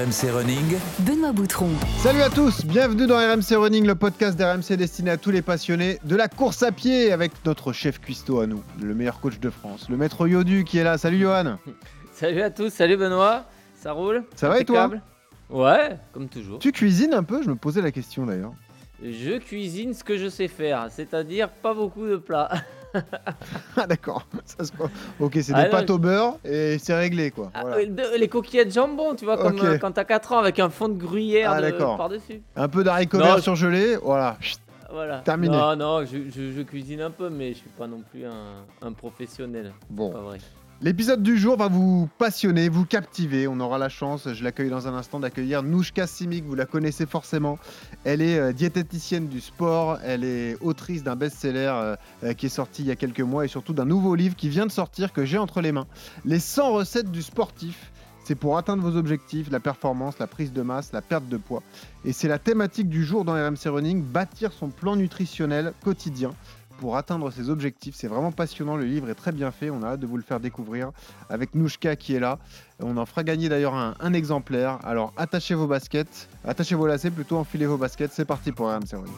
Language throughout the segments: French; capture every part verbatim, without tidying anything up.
M C Running, Benoît Boutron. Salut à tous, bienvenue dans R M C Running, le podcast d'R M C destiné à tous les passionnés de la course à pied avec notre chef cuistot à nous, le meilleur coach de France, le maître Yodu qui est là. Salut Johan. Salut à tous, salut Benoît, ça roule? Ça va et toi? Ouais, comme toujours. Tu cuisines un peu? Je me posais la question d'ailleurs. Je cuisine ce que je sais faire, c'est-à-dire pas beaucoup de plats. Ah d'accord, ça se... ok, c'est Ah, des non, pâtes au beurre et c'est réglé quoi. Ah, Voilà. euh, de- les coquillettes jambon, tu vois, comme Ok. euh, quand t'as quatre ans avec un fond de gruyère Ah, de- d'accord. par-dessus. Un peu d'haricots Non, verts je- surgelés, voilà. Chut. Voilà. Terminé. Non, non, je, je- je cuisine un peu, mais je suis pas non plus un, un professionnel. Bon. Pas vrai. L'épisode du jour va vous passionner, vous captiver. On aura la chance, je l'accueille dans un instant, d'accueillir Nouchka Simic. Vous la connaissez forcément. Elle est euh, diététicienne du sport. Elle est autrice d'un best-seller euh, euh, qui est sorti il y a quelques mois et surtout d'un nouveau livre qui vient de sortir que j'ai entre les mains. Les cent recettes du sportif. C'est pour atteindre vos objectifs, la performance, la prise de masse, la perte de poids. Et c'est la thématique du jour dans R M C Running, bâtir son plan nutritionnel quotidien pour atteindre ses objectifs. C'est vraiment passionnant, le livre est très bien fait, on a hâte de vous le faire découvrir avec Nouchka qui est là. On en fera gagner d'ailleurs un, un exemplaire. Alors attachez vos baskets, attachez vos lacets plutôt, enfilez vos baskets, c'est parti pour R M C Running.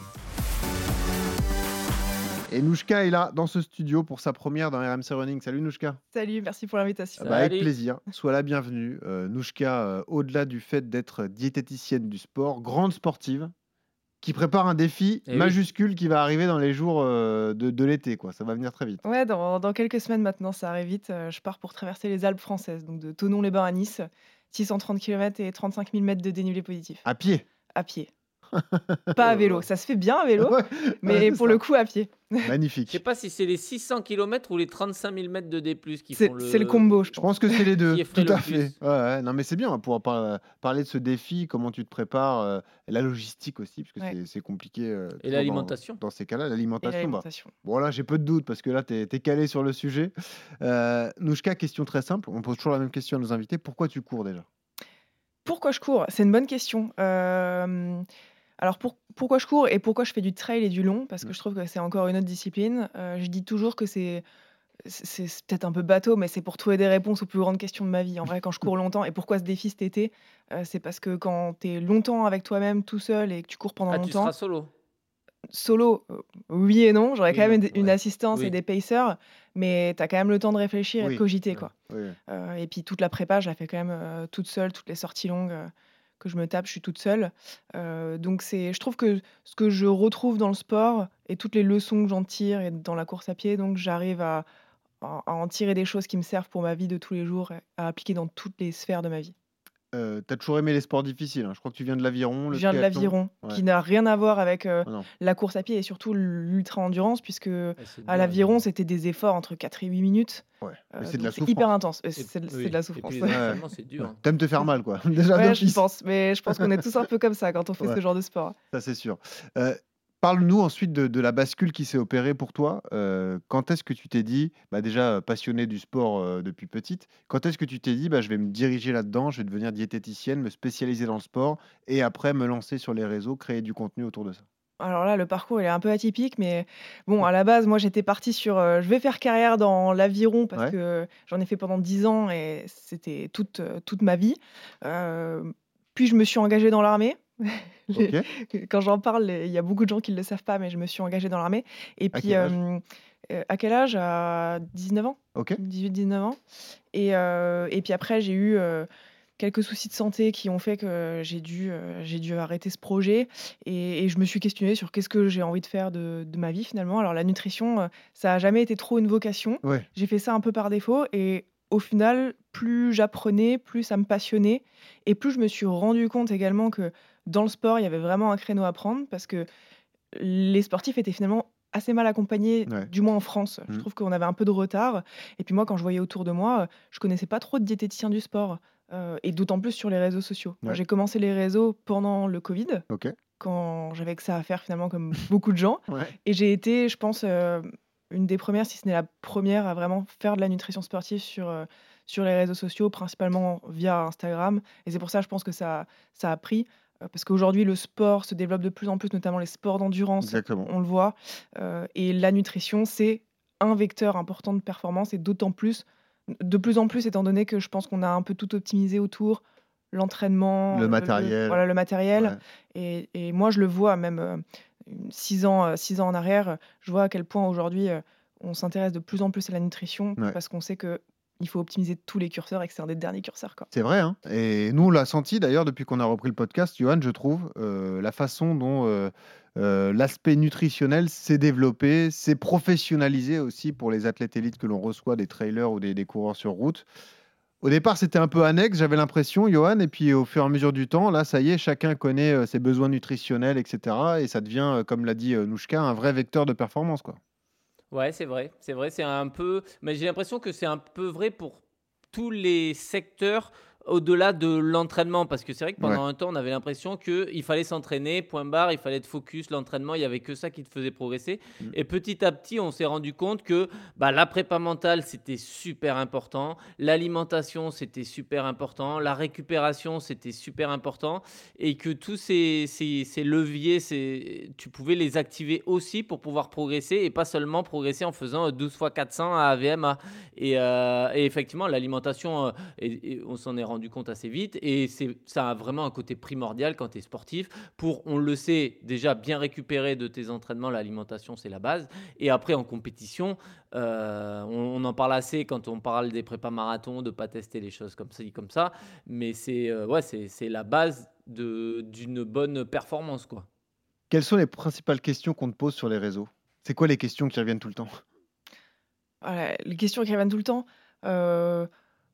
Et Nouchka est là dans ce studio pour sa première dans R M C Running. Salut Nouchka. Salut, merci pour l'invitation. Ah bah, avec Salut. plaisir, sois la bienvenue. Euh, Nouchka, euh, au-delà du fait d'être diététicienne du sport, grande sportive, qui prépare un défi Eh oui. majuscule qui va arriver dans les jours euh, de, de l'été, quoi. Ça va venir très vite. Ouais, dans, dans quelques semaines maintenant, ça arrive vite. Euh, je pars pour traverser les Alpes françaises, donc de Thonon-les-Bains à Nice, six cent trente kilomètres et trente-cinq mille mètres de dénivelé positif. À pied. À pied. Pas à vélo. Ça se fait bien à vélo, Ouais, mais ouais, pour c'est le coup, à pied. ça. Je Magnifique. sais pas si c'est les six cents kilomètres ou les trente-cinq mille mètres de D plus, qui C'est font le... c'est le combo, je Je pense. pense que c'est les deux, Qui effraie tout à le fait. plus. Ouais, ouais. Non, mais c'est bien, on va pouvoir par- parler de ce défi, comment tu te prépares, euh, et la logistique aussi, parce que Ouais. c'est- c'est compliqué. euh, toujours Et dans- l'alimentation. Dans, ces cas-là, Et l'alimentation. Bah, l'alimentation. bon, là, j'ai peu de doutes, parce que là, tu es calé sur le sujet. Euh, Nouchka, question très simple, on pose toujours la même question à nos invités. Pourquoi tu cours déjà? Pourquoi je cours? C'est une bonne question. Euh, Alors pour- pourquoi je cours et pourquoi je fais du trail et du long? Parce que Mm. je trouve que c'est encore une autre discipline. Euh, je dis toujours que c'est c'est c'est- c'est peut-être un peu bateau, mais c'est pour trouver des réponses aux plus grandes questions de ma vie. En vrai, quand je cours longtemps, et pourquoi ce défi cet été? Euh, c'est parce que quand tu es longtemps avec toi-même, tout seul, et que tu cours pendant Ah, tu longtemps, seras solo. solo, euh, oui et non, j'aurais Oui, quand même non, une, une ouais. assistance et Oui. des pacers, mais tu as quand même le temps de réfléchir et Oui. de cogiter, Ouais. quoi. Oui. Euh, et puis toute la prépa, je la fais quand même euh, toute seule, toutes les sorties longues euh, que je me tape, je suis toute seule. Euh, donc c'est, je trouve que ce que je retrouve dans le sport et toutes les leçons que j'en tire et dans la course à pied, donc j'arrive à, à- à en tirer des choses qui me servent pour ma vie de tous les jours, et à appliquer dans toutes les sphères de ma vie. Euh, T'as toujours aimé les sports difficiles, hein. Je crois que tu viens de l'aviron, le Je viens de triathlon. l'aviron, Ouais. qui n'a rien à voir avec euh, Ah non. la course à pied et surtout l'ultra-endurance, puisque Ouais, c'est à dur, l'aviron, mais- c'était des efforts entre quatre et huit minutes. Ouais. Euh, Mais c'est de donc la c'est souffrance. hyper intense. Euh, Et- C'est c'est oui. de la Et souffrance. puis les entraînements, c'est dur. Ouais. hein. T'aimes te faire mal, quoi. Déjà Ouais, je d'office. pense, mais je pense qu'on est tous un peu comme ça quand on fait Ouais. ce genre de sport. Ça, c'est sûr. Euh, Parle-nous ensuite de, de la bascule qui s'est opérée pour toi. Euh, quand est-ce que tu t'es dit, bah déjà euh, passionné du sport euh, depuis petite, quand est-ce que tu t'es dit, bah, je vais me diriger là-dedans, je vais devenir diététicienne, me spécialiser dans le sport et après me lancer sur les réseaux, créer du contenu autour de ça? Alors là, le parcours, il est un peu atypique, mais bon, à la base, moi, j'étais partie sur, euh, je vais faire carrière dans l'aviron parce Ouais. que j'en ai fait pendant dix ans et c'était toute, euh, toute ma vie. Euh, Puis je me suis engagée dans l'armée. Les- Ok. Quand j'en parle, les- il y a beaucoup de gens qui ne le savent pas, mais je me suis engagée dans l'armée. Et À puis, quel âge? euh, euh, à quel âge? À dix-neuf ans, Ok. dix-huit dix-neuf ans. Et, euh, et puis après, j'ai eu euh, quelques soucis de santé qui ont fait que j'ai dû, euh, j'ai dû arrêter ce projet. Et, et je me suis questionnée sur qu'est-ce que j'ai envie de faire de, de ma vie finalement. Alors la nutrition, euh, ça n'a jamais été trop une vocation. Ouais. J'ai fait ça un peu par défaut. Et au final, plus j'apprenais, plus ça me passionnait. Et plus je me suis rendu compte également que dans le sport, il y avait vraiment un créneau à prendre parce que les sportifs étaient finalement assez mal accompagnés, Ouais. du moins en France. Je Mm. trouve qu'on avait un peu de retard. Et puis moi, quand je voyais autour de moi, euh, je connaissais pas trop de diététiciens du sport. Euh, et d'autant plus sur les réseaux sociaux. Moi, Ouais. j'ai commencé les réseaux pendant le Covid, Ok. quand j'avais que ça à faire finalement, comme beaucoup de gens. Ouais. Et j'ai été, je pense, euh, une des premières, si ce n'est la première, à vraiment faire de la nutrition sportive sur, euh, sur les réseaux sociaux, principalement via Instagram. Et c'est pour ça, je pense que ça, ça a pris. euh, Parce qu'aujourd'hui, le sport se développe de plus en plus, notamment les sports d'endurance, Exactement. on le voit. Euh, et la nutrition, c'est un vecteur important de performance, et d'autant plus, de plus en plus, étant donné que je pense qu'on a un peu tout optimisé autour, l'entraînement, Le le le matériel, voilà, le matériel ouais. et et moi, je le vois même, heu, six ans, heu, six ans en arrière, heu, je vois à quel point aujourd'hui, heu, on s'intéresse de plus en plus à la nutrition Ouais. parce qu'on sait qu'il faut optimiser tous les curseurs et que c'est un des derniers curseurs, quoi. C'est vrai, hein et nous, on l'a senti d'ailleurs depuis qu'on a repris le podcast, Johan, je trouve, heu, la façon dont, heu heu, l'aspect nutritionnel s'est développé, s'est professionnalisé aussi pour les athlètes élites que l'on reçoit, des trailers ou des des coureurs sur route. Au départ, c'était un peu annexe, j'avais l'impression, Johan et puis au fur et à mesure du temps, là, ça y est, chacun connaît, heu, ses besoins nutritionnels et cetera et ça devient, heu, comme l'a dit, heu, Nouchka, un vrai vecteur de performance, quoi. Ouais, c'est vrai, c'est vrai, c'est un peu mais j'ai l'impression que c'est un peu vrai pour tous les secteurs au-delà de l'entraînement. Parce que c'est vrai que Ouais. pendant un temps, on avait l'impression qu'il fallait s'entraîner, point barre, il fallait être focus, l'entraînement, il y avait que ça qui te faisait progresser. Mmh. Et petit à petit, on s'est rendu compte que bah, la prépa mentale, c'était super important, l'alimentation, c'était super important, la récupération, c'était super important, et que tous ces, ces, ces leviers, ces- tu pouvais les activer aussi pour pouvoir progresser et pas seulement progresser en faisant douze fois quatre cents à A V M A. Et, euh, et effectivement, l'alimentation, euh, et, et on s'en est rendu compte assez vite, et c'est, ça a vraiment un côté primordial quand tu es sportif pour, on le sait, déjà bien récupérer de tes entraînements. L'alimentation, c'est la base. Et après, en compétition, euh, on, on en parle assez quand on parle des prépas marathons, de ne pas tester les choses comme ça, comme ça. Mais c'est, euh, ouais, c'est, c'est la base de, d'une bonne performance, quoi. Quelles sont les principales questions qu'on te pose sur les réseaux? C'est quoi les questions qui reviennent tout le temps? Voilà, les questions qui reviennent tout le temps, heu,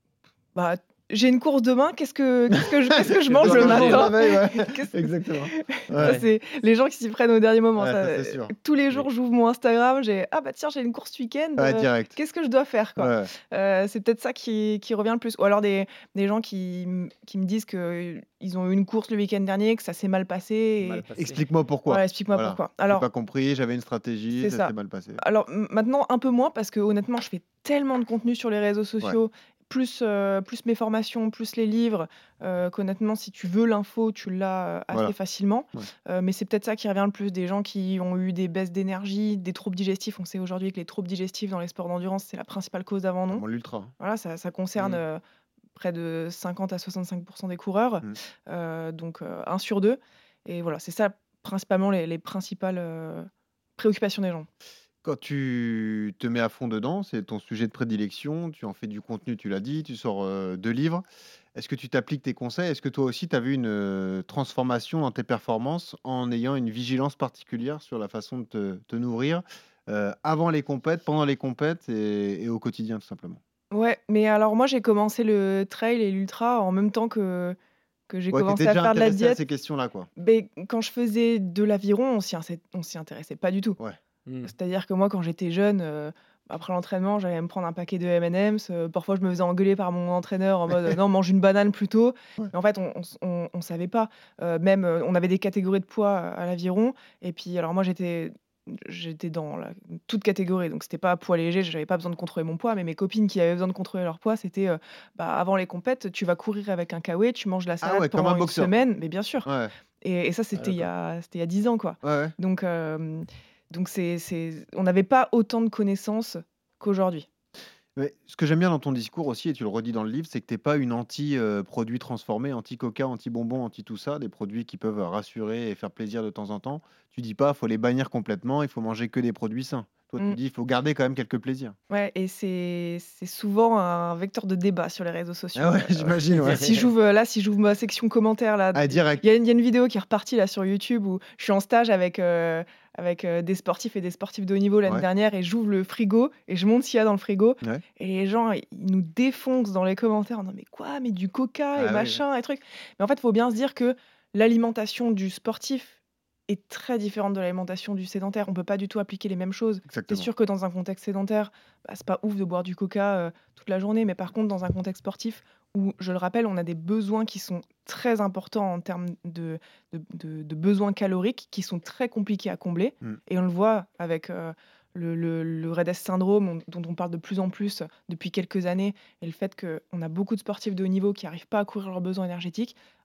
bah, j'ai une course demain, qu'est-ce que qu'est-ce que je qu'est-ce que je Qu'est-ce mange que Dois le tu manges manger, la ouais. matin? veille? Ouais, Qu'est-ce exactement. Ça, Ouais, c'est les gens qui s'y prennent au dernier moment, ouais, ça, ça, c'est heu, sûr. tous les jours, Mais j'ouvre mon Instagram, j'ai: «Ah bah tiens, j'ai une course ce week-end, Ouais, heu, direct. qu'est-ce que je dois faire?» quoi. Ouais, Heu, c'est peut-être ça qui qui revient le plus ou alors des des gens qui m qui me disent qu'ils ont eu une course le week-end dernier, que ça s'est mal passé mal et passé. explique-moi voilà, pourquoi. explique-moi Voilà. pourquoi. J'ai Alors pas compris, j'avais une stratégie, c'est ça s'est ça. mal passé. Alors m maintenant un peu moins parce que honnêtement, je fais tellement de contenu sur les réseaux Ouais, sociaux, plus, heu, plus mes formations, plus les livres, heu, qu'honnêtement si tu veux l'info, tu l'as, heu, assez voilà. facilement. Ouais. Heu, mais c'est peut-être ça qui revient le plus, des gens qui ont eu des baisses d'énergie, des troubles digestifs. On sait aujourd'hui que les troubles digestifs dans les sports d'endurance, c'est la principale cause d'abandon. Notamment l'ultra, hein. Voilà, ça ça concerne, Mm. heu, près de cinquante à soixante-cinq des coureurs, Mmh. heu, donc heu, un sur deux et voilà, c'est ça principalement les les principales, heu, préoccupations des gens. Quand tu te mets à fond dedans, c'est ton sujet de prédilection, tu en fais du contenu, tu l'as dit, tu sors, heu, deux livres. Est-ce que tu t'appliques tes conseils? Est-ce que toi aussi tu as vu une, heu, transformation dans tes performances en ayant une vigilance particulière sur la façon de te te nourrir, heu, avant les compètes, pendant les compètes et et au quotidien tout simplement? Ouais, mais alors moi, j'ai commencé le trail et l'ultra en même temps que que j'ai Ouais, tu étais commencé à déjà faire de la intéressé à diète. ces questions-là, quoi? Beh, quand je faisais de l'aviron, on s'y inset on s'y intéressait pas du tout. Ouais. Mm. C'est-à-dire que moi, quand j'étais jeune, heu, après l'entraînement, j'allais me prendre un paquet de M and M's, heu, parfois je me faisais engueuler par mon entraîneur en mode: «Non, mange une banane plutôt». Ouais. Mais en fait, on on s on on savait pas. Heu, même, heu, on avait des catégories de poids à l'aviron et puis alors moi, j'étais j'étais dans la toute catégorie, donc c'était pas poids léger, j'avais pas besoin de contrôler mon poids, mais mes copines qui avaient besoin de contrôler leur poids, c'était, heu, bah, avant les compètes, tu vas courir avec un K-Way, tu manges de la Ah salade ouais, comme un pendant une boxeur, quoi? semaine, mais bien sûr. Ouais. Et et ça, Ah, c'était il y d'accord. a c'était il y a dix ans, quoi. Ouais, ouais. Donc hem, donc c'est c'est on n'avait pas autant de connaissances qu'aujourd'hui. Mais ce que j'aime bien dans ton discours aussi, et tu le redis dans le livre, c'est que tu es pas une anti, heu, produits transformés, anti coca, anti bonbons, anti tout ça, des produits qui peuvent rassurer et faire plaisir de temps en temps. Tu dis pas: «Faut les bannir complètement, il faut manger que des produits sains». Toi, tu Mmh. dis: «Il faut garder quand même quelques plaisirs». Ouais et c'est c'est souvent un vecteur de débat sur les réseaux Ah sociaux, ouais, heu, j'imagine, ouais. si j'ouvre, heu, là, si j'ouvre ma section commentaires là, Ah il direct. y a une il y a une vidéo qui est repartie là sur YouTube où je suis en stage avec, heu, avec, heu, des sportifs et des sportifs de haut niveau l'année Ouais, dernière et j'ouvre le frigo et je montre ce qu'il y a dans le frigo ouais. et les gens, ils ils nous défoncent dans les commentaires en disant: «Mais quoi? Mais du coca et Ah oui, oui. machin et truc». Mais en fait, il faut bien se dire que l'alimentation du sportif est très différente de l'alimentation du sédentaire. On peut pas du tout appliquer les mêmes choses. C'est Exactement. sûr que dans un contexte sédentaire, bah, c'est pas ouf de boire du coca, heu, toute la journée, mais par contre dans un contexte sportif où, je le rappelle, on a des besoins qui sont très importants en termes de de de de besoins caloriques qui sont très compliqués à combler Mmh. et on le voit avec, heu, le le le Red S syndrome on dont on parle de plus en plus depuis quelques années et le fait qu'on a beaucoup de sportifs de haut niveau qui arrivent pas à couvrir leurs besoins énergétiques.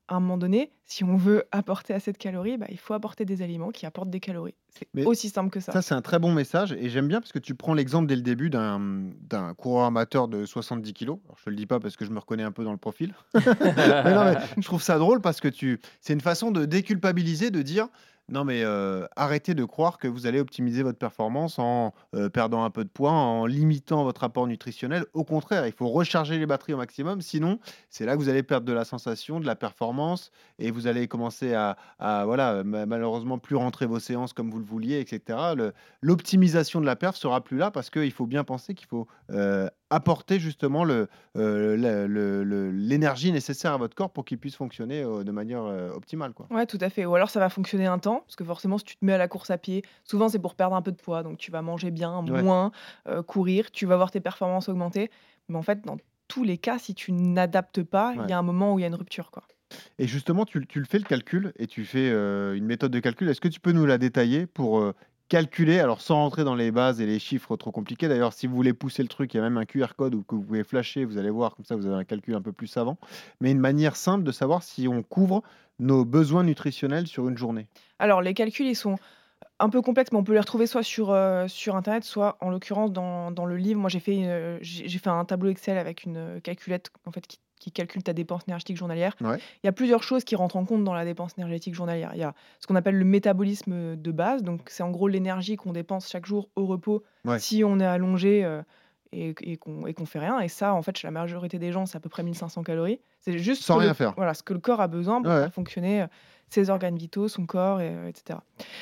à un moment donné, si on veut apporter assez de calories, bah, il faut apporter des aliments qui apportent des calories. C'est Mais aussi simple que ça. ça, c'est un très bon message et j'aime bien parce que tu prends l'exemple dès le début d'un, mmh, d'un coureur amateur de soixante-dix kilos. Alors je te le dis pas parce que je me reconnais un peu dans le profil. Mais non, mais je trouve ça drôle parce que tu c'est une façon de déculpabiliser, de dire: «Non mais, heu, arrêtez de croire que vous allez optimiser votre performance en, heu, perdant un peu de poids, en limitant votre apport nutritionnel. Au contraire, il faut recharger les batteries au maximum, sinon c'est là que vous allez perdre de la sensation, de la performance et vous allez commencer à à voilà, ma malheureusement plus rentrer vos séances comme vous le vouliez et cetera». Le l'optimisation de la perf sera plus là parce qu'il faut bien penser qu'il faut, heu, apporter justement le, heu, le le le l'énergie nécessaire à votre corps pour qu'il puisse fonctionner, heu, de manière, heu, optimale, quoi. Ouais, tout à fait. Ou alors ça va fonctionner un temps, parce que forcément, si tu te mets à la course à pied, souvent c'est pour perdre un peu de poids, donc tu vas manger bien, Ouais. moins, heu, courir, tu vas voir tes performances augmenter. Mais en fait, dans tous les cas, si tu n'adaptes pas, il Ouais y a un moment où il y a une rupture, quoi. et justement, tu le tu le fais le calcul et tu fais, heu, une méthode de calcul. Est-ce que tu peux nous la détailler pour, heu, calculer, alors sans rentrer dans les bases et les chiffres trop compliqués. D'ailleurs, si vous voulez pousser le truc, il y a même un Q R code ou que vous pouvez flasher, vous allez voir, comme ça vous avez un calcul un peu plus savant. Mais une manière simple de savoir si on couvre nos besoins nutritionnels sur une journée. Alors les calculs, ils sont un peu complexes, mais on peut les retrouver soit sur, heu, sur internet, soit en l'occurrence dans dans le livre. Moi, j'ai fait, heu, j'ai j'ai fait un tableau Excel avec une, heu, calculette en fait qui qui calcule ta dépense énergétique journalière. Ouais, Il y a plusieurs choses qui rentrent en compte dans la dépense énergétique journalière. Il y a ce qu'on appelle le métabolisme, de base, donc c'est en gros l'énergie qu'on dépense chaque jour au repos ouais, si on est allongé, heu et et qu'on et qu'on fait rien et ça, en fait, chez la majorité des gens, c'est à peu près mille cinq cents calories. C'est juste ce sans que rien le faire. voilà, ce que le corps a besoin Ouais, pour ouais. faire fonctionner, heu, ses organes vitaux, son corps et heu et cetera.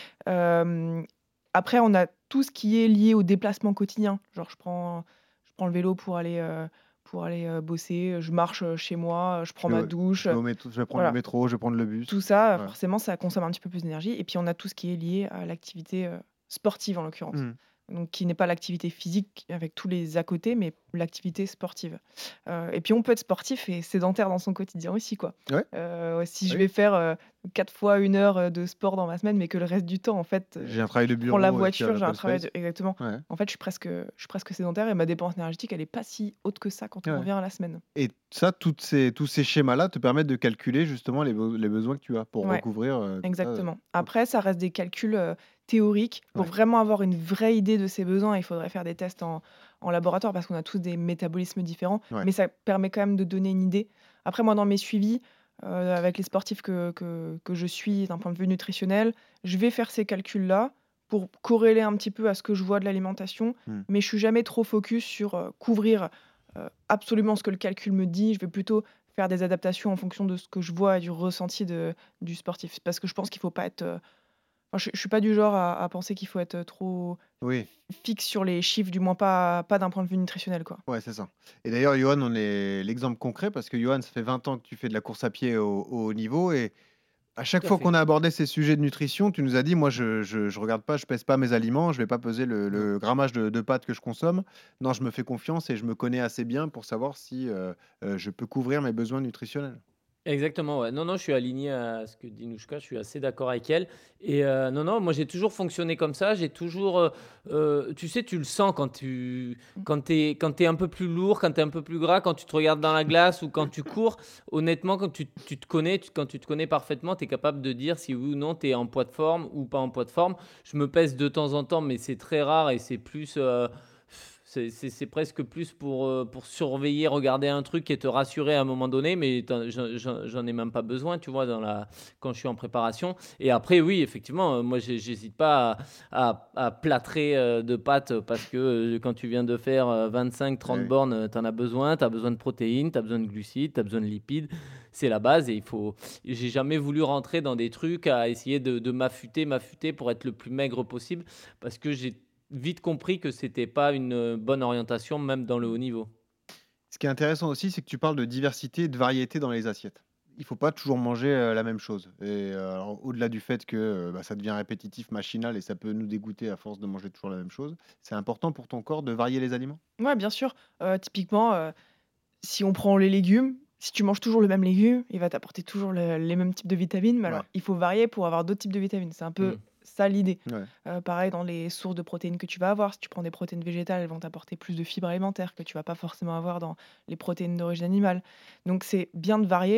Hem, Après, on a tout ce qui est lié au déplacement quotidien. Genre, je prends je prends le vélo pour aller, heu, pour aller, heu, bosser, je marche, heu, chez moi, je Je prends vais ma au douche, je vais heu, au métro je vais prendre le voilà. métro, je vais prendre le Tout bus. ça, Ouais. forcément, ça consomme un petit peu plus d'énergie et puis on a tout ce qui est lié à l'activité, heu, sportive, en l'occurrence. Mmh. Donc qui n'est pas l'activité physique avec tous les à côté, mais l'activité sportive. Heu et puis on peut être sportif et sédentaire dans son quotidien aussi, quoi. Ouais, Heu, ouais, si bah je oui. vais faire, heu, quatre fois une heure, heu, de sport dans ma semaine, mais que le reste du temps, en fait, heu, J'ai un travail je de prends la bureau, heu, ici à voiture, j'ai un l'open travail de space. exactement. Ouais, En fait, je suis presque, je suis presque sédentaire et ma dépense énergétique, elle est pas si haute que ça quand on ouais. revient à la semaine. Et ça, toutes ces tous ces schémas-là te permettent de calculer justement les be les besoins que tu as pour Ouais. recouvrir, heu, tout ça, heu, Exactement. OK. Après, ça reste des calculs, heu, théoriques. Pour Ouais, vraiment avoir une vraie idée de ses besoins, il faudrait faire des tests en en laboratoire parce qu'on a tous des métabolismes différents, ouais. mais ça permet quand même de donner une idée. Après, moi, dans mes suivis, heu, avec les sportifs que que que je suis d'un point de vue nutritionnel, je vais faire ces calculs-là pour corréler un petit peu à ce que je vois de l'alimentation, Mmh. mais je suis jamais trop focus sur, heu, couvrir, heu, absolument ce que le calcul me dit. Je vais plutôt faire des adaptations en fonction de ce que je vois et du ressenti de du sportif. Parce que je pense qu'il faut pas être, heu, enfin, je je suis pas du genre à à penser qu'il faut être, trop Oui, fixe sur les chiffres, du moins pas pas d'un point de vue nutritionnel, quoi. ouais, c'est ça. Et d'ailleurs, Johan, on est l'exemple concret parce que Johan, ça fait vingt ans que tu fais de la course à pied au au haut niveau et à chaque Tout à fois qu'on fait. a abordé ces sujets de nutrition, tu nous as dit: «Moi, je je je regarde pas, je pèse pas mes aliments, je vais pas peser le Non. le grammage de de pâtes que je consomme. Non, je me fais confiance et je me connais assez bien pour savoir si, heu heu, je peux couvrir mes besoins nutritionnels». Exactement, ouais. Non, non, je suis aligné à ce que dit Nouchka, je suis assez d'accord avec elle et heu, non, non, moi j'ai toujours fonctionné comme ça, j'ai toujours, heu heu, tu sais, tu le sens quand tu Mmh. quand tu es quand tu es un peu plus lourd, quand tu es un peu plus gras, quand tu te regardes dans la glace ou quand tu cours. Honnêtement, quand tu tu te connais, tu quand tu te connais parfaitement, tu es capable de dire si oui ou non tu es en poids de forme ou pas en poids de forme. Je me pèse de temps en temps, mais c'est très rare et c'est plus, heu, c'est c'est c'est presque plus pour, heu, pour surveiller, regarder un truc et te rassurer à un moment donné, mais tu j'en j'en j'en ai même pas besoin, tu vois? Dans la quand je suis en préparation et après oui, effectivement, heu, moi j'hé j'hésite pas à à à plâtrer, heu, de pâtes parce que, heu, quand tu viens de faire, heu, vingt-cinq Eh trente oui. bornes, heu, tu en as besoin. Tu as besoin de protéines, tu as besoin de glucides, tu as besoin de lipides. C'est la base et il faut j'ai jamais voulu rentrer dans des trucs à essayer de de m'affûter, m'affûter pour être le plus maigre possible parce que j'ai vite compris que c'était pas une, heu, bonne orientation, même dans le haut niveau. Ce qui est intéressant aussi, c'est que tu parles de diversité et de variété dans les assiettes. Il faut pas toujours manger, heu, la même chose et heu, alors au-delà du fait que, heu, bah, ça devient répétitif, machinal et ça peut nous dégoûter à force de manger toujours la même chose, c'est important pour ton corps de varier les aliments? Ouais, bien sûr, heu, typiquement, heu, si on prend les légumes, si tu manges toujours le même légume, il va t'apporter toujours le les mêmes types de vitamines, mais alors Ouais. il faut varier pour avoir d'autres types de vitamines. C'est un peu Mmh. ça l'idée. Ouais. Heu, pareil dans les sources de protéines que tu vas avoir. Si tu prends des protéines végétales, elles vont t'apporter plus de fibres alimentaires que tu vas pas forcément avoir dans les protéines d'origine animale. Donc c'est bien de varier.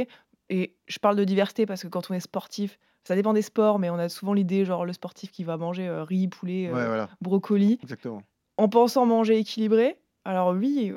Et je parle de diversité parce que quand on est sportif, ça dépend des sports, mais on a souvent l'idée, genre le sportif qui va manger euh, riz, poulet, Ouais, euh, voilà, brocoli, exactement. en pensant manger équilibré. Alors oui,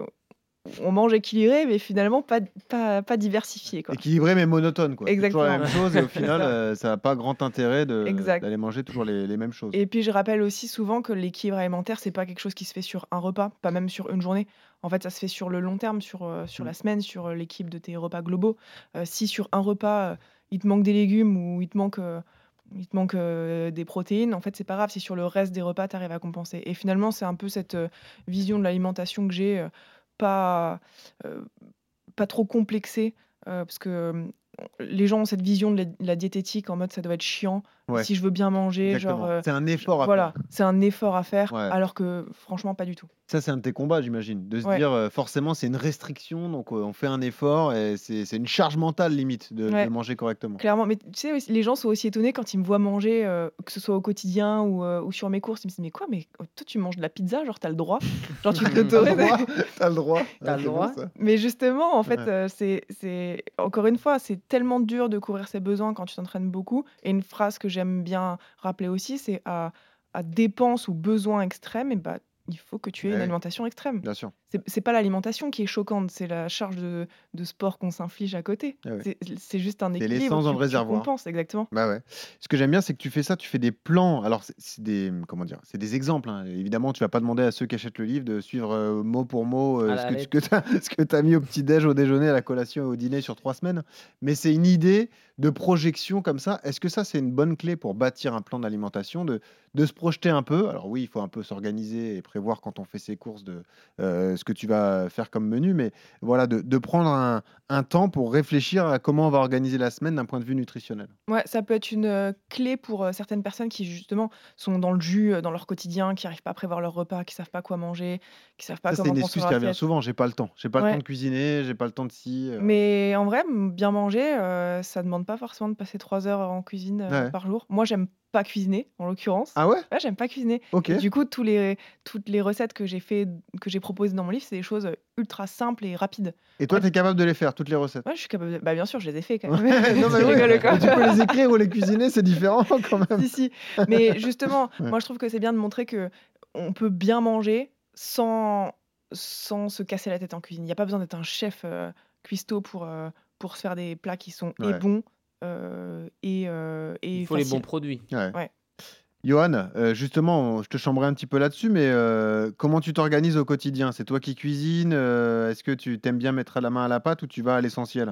on mange équilibré, mais finalement pas, pas, pas diversifié, quoi. Équilibré mais monotone, quoi. C'est toujours la Exactement. même chose et au C'est final, ça. euh, ça n'a pas grand intérêt de- Exact. d'aller manger toujours les, les mêmes choses. Et puis je rappelle aussi souvent que l'équilibre alimentaire, c'est pas quelque chose qui se fait sur un repas, pas même sur une journée. En fait, ça se fait sur le long terme, sur, euh, sur Mm. la semaine, sur euh, l'équilibre de tes repas globaux. Euh, si sur un repas, euh, il te manque des légumes ou il te manque, euh, il te manque euh, des protéines, en fait, c'est pas grave si sur le reste des repas, tu arrives à compenser. Et finalement, c'est un peu cette euh, vision de l'alimentation que j'ai, euh, pas, euh, pas trop complexée, euh, parce que euh, les gens ont cette vision de la, de la diététique en mode ça doit être chiant. Ouais, Si je veux bien manger, genre, exactement. euh, C'est un je- effort à voilà, faire. c'est un effort à faire, Ouais. alors que franchement, pas du tout. Ça, c'est un de tes combats, j'imagine. De se Ouais, dire, euh, forcément, c'est une restriction, donc euh, on fait un effort et c'est c'est une charge mentale limite de, de ouais. manger correctement. Clairement, mais tu sais, aussi, les gens sont aussi étonnés quand ils me voient manger, euh, que ce soit au quotidien ou, euh, ou sur mes courses. Ils me disent, mais quoi, mais oh, toi, tu manges de la pizza, genre, t'as le droit. Genre, tu te T'as le l'autorises. droit, t'as le droit. T'as Ouais, le c'est bon droit. ça. Mais justement, en fait, Ouais. euh, c'est, c'est encore une fois, c'est tellement dur de couvrir ses besoins quand tu t'entraînes beaucoup. Et une phrase que j'aime bien rappeler aussi, c'est à, à dépenses ou besoins extrêmes, et bah, il faut que tu aies Ouais, une ouais, alimentation extrême. bien sûr. C'est, c'est pas l'alimentation qui est choquante, c'est la charge de, de sport qu'on s'inflige à côté. Ouais, ouais. C'est, c'est juste un C'est équilibre, l'essence dans tu, le tu réservoir. compenses, exactement. Bah ouais. Ce que j'aime bien, c'est que tu fais ça, tu fais des plans. Alors, c'est c'est des, comment dire, c'est des exemples, hein. Évidemment, tu vas pas demander à ceux qui achètent le livre de suivre euh, mot pour mot À euh, ce la que, tu- ce que lettre. tu as, ce que t'as mis au petit-déj, au déjeuner, à la collation et au dîner sur trois semaines. Mais c'est une idée de projection comme ça. Est-ce que ça, c'est une bonne clé pour bâtir un plan d'alimentation, de, de se projeter un peu? Alors oui, il faut un peu s'organiser et prévoir quand on fait ses courses de euh, ce que tu vas faire comme menu, mais voilà, de, de prendre un, un temps pour réfléchir à comment on va organiser la semaine d'un point de vue nutritionnel. Ouais, ça peut être une euh, clé pour euh, certaines personnes qui justement sont dans le jus, euh, dans leur quotidien, qui n'arrivent pas à prévoir leur repas, qui savent pas quoi manger, qui savent pas Ça, c'est comment une construire excuse leur qui revient assiette. souvent. J'ai pas le temps. J'ai pas le temps Ouais, de cuisiner, j'ai pas le temps de ci. euh. mais en vrai, m- bien manger, euh, ça demande pas forcément de passer trois heures en cuisine euh, Ouais. par jour. Moi, j'aime pas cuisiner, en l'occurrence. Ah ouais? Ouais, j'aime pas cuisiner. Ok. Et du coup, tous les, toutes les recettes que j'ai fait, que j'ai proposées dans mon livre, c'est des choses euh, ultra simples et rapides. Et En toi, fait, tu es capable de les faire, toutes les recettes? ouais, je suis capable de... Bah, bien sûr, je les ai fait quand Ouais, même. non, mais Je ouais. rigole, quoi. Mais tu peux les écrire ou les cuisiner, c'est différent quand même. Si, si. Mais justement, Ouais. moi, je trouve que c'est bien de montrer que on peut bien manger sans, sans se casser la tête en cuisine. Il n'y a pas besoin d'être un chef euh, cuistot pour, euh, pour se faire des plats qui sont et Ouais. bons euh, et, euh, Il et faut les bons faciles. produits. Ouais. Ouais. Johan, euh, justement, on- je te chambrais un petit peu là-dessus, mais euh, comment tu t'organises au quotidien? C'est toi qui cuisines? euh, Est-ce que tu t'aimes bien mettre la main à la pâte ou tu vas à l'essentiel?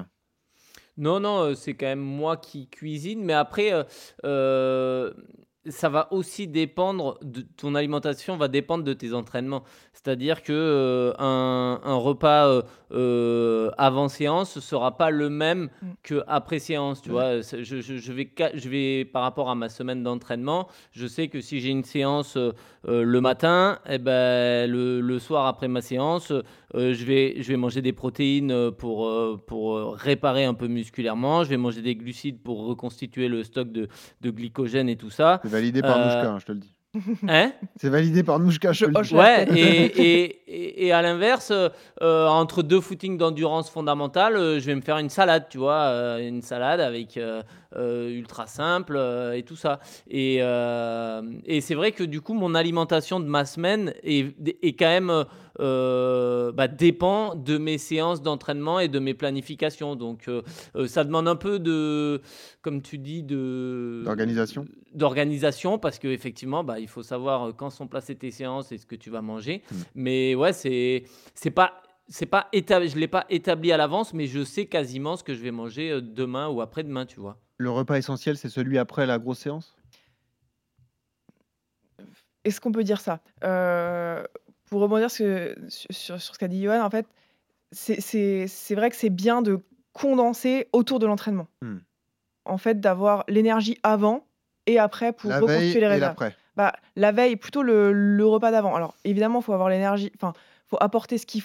Non, non, heu, c'est quand même moi qui cuisine, mais après, heu heu, ça va aussi dépendre de ton alimentation va dépendre de tes entraînements. C'est-à-dire que, heu, un un repas, heu heu, avant séance sera pas le même Mm. qu'après séance, tu Ouais. vois? C'est je je je vais ca je vais par rapport à ma semaine d'entraînement, je sais que si j'ai une séance, heu heu, le matin et ben le le soir après ma séance, Heu, je vais je vais manger des protéines, heu, pour, heu, pour, heu, réparer un peu musculairement. Je vais manger des glucides pour reconstituer le stock de de glycogène et tout ça. C'est validé par Heu Nouchka, hein, je te le dis. hein? C'est validé par Nouchka, je Je te le hoche dis. la Ouais tête. et et et et à l'inverse, heu heu, entre deux footings d'endurance fondamentale, heu, je vais me faire une salade, tu vois? Heu, une salade avec, heu heu, ultra simple, heu et tout ça et hem et c'est vrai que du coup, mon alimentation de ma semaine est est quand même, heu heu, bah, dépend de mes séances d'entraînement et de mes planifications donc heu heu, ça demande un peu de comme tu dis, de D'organisation? d'organisation parce qu'effectivement, bah, il faut savoir, heu, quand sont placées tes séances et ce que tu vas manger. Hmm. Mais ouais, c'est c'est pas c'est pas éta je l'ai pas établi à l'avance, mais je sais quasiment ce que je vais manger, heu, demain ou après-demain, tu vois? Le repas essentiel, c'est celui après la grosse séance? Est-ce qu'on peut dire ça? Heu, pour rebondir ce sur sur sur ce qu'a dit Johan, en fait, c'est c'est c'est vrai que c'est bien de condenser autour de l'entraînement. Hmm. En fait, d'avoir l'énergie avant et après pour La veille reconstituer les et réserves. l'après. Bah, la veille, plutôt le le repas d'avant. Alors évidemment, il faut avoir l'énergie, enfin, faut apporter ce qu'il faut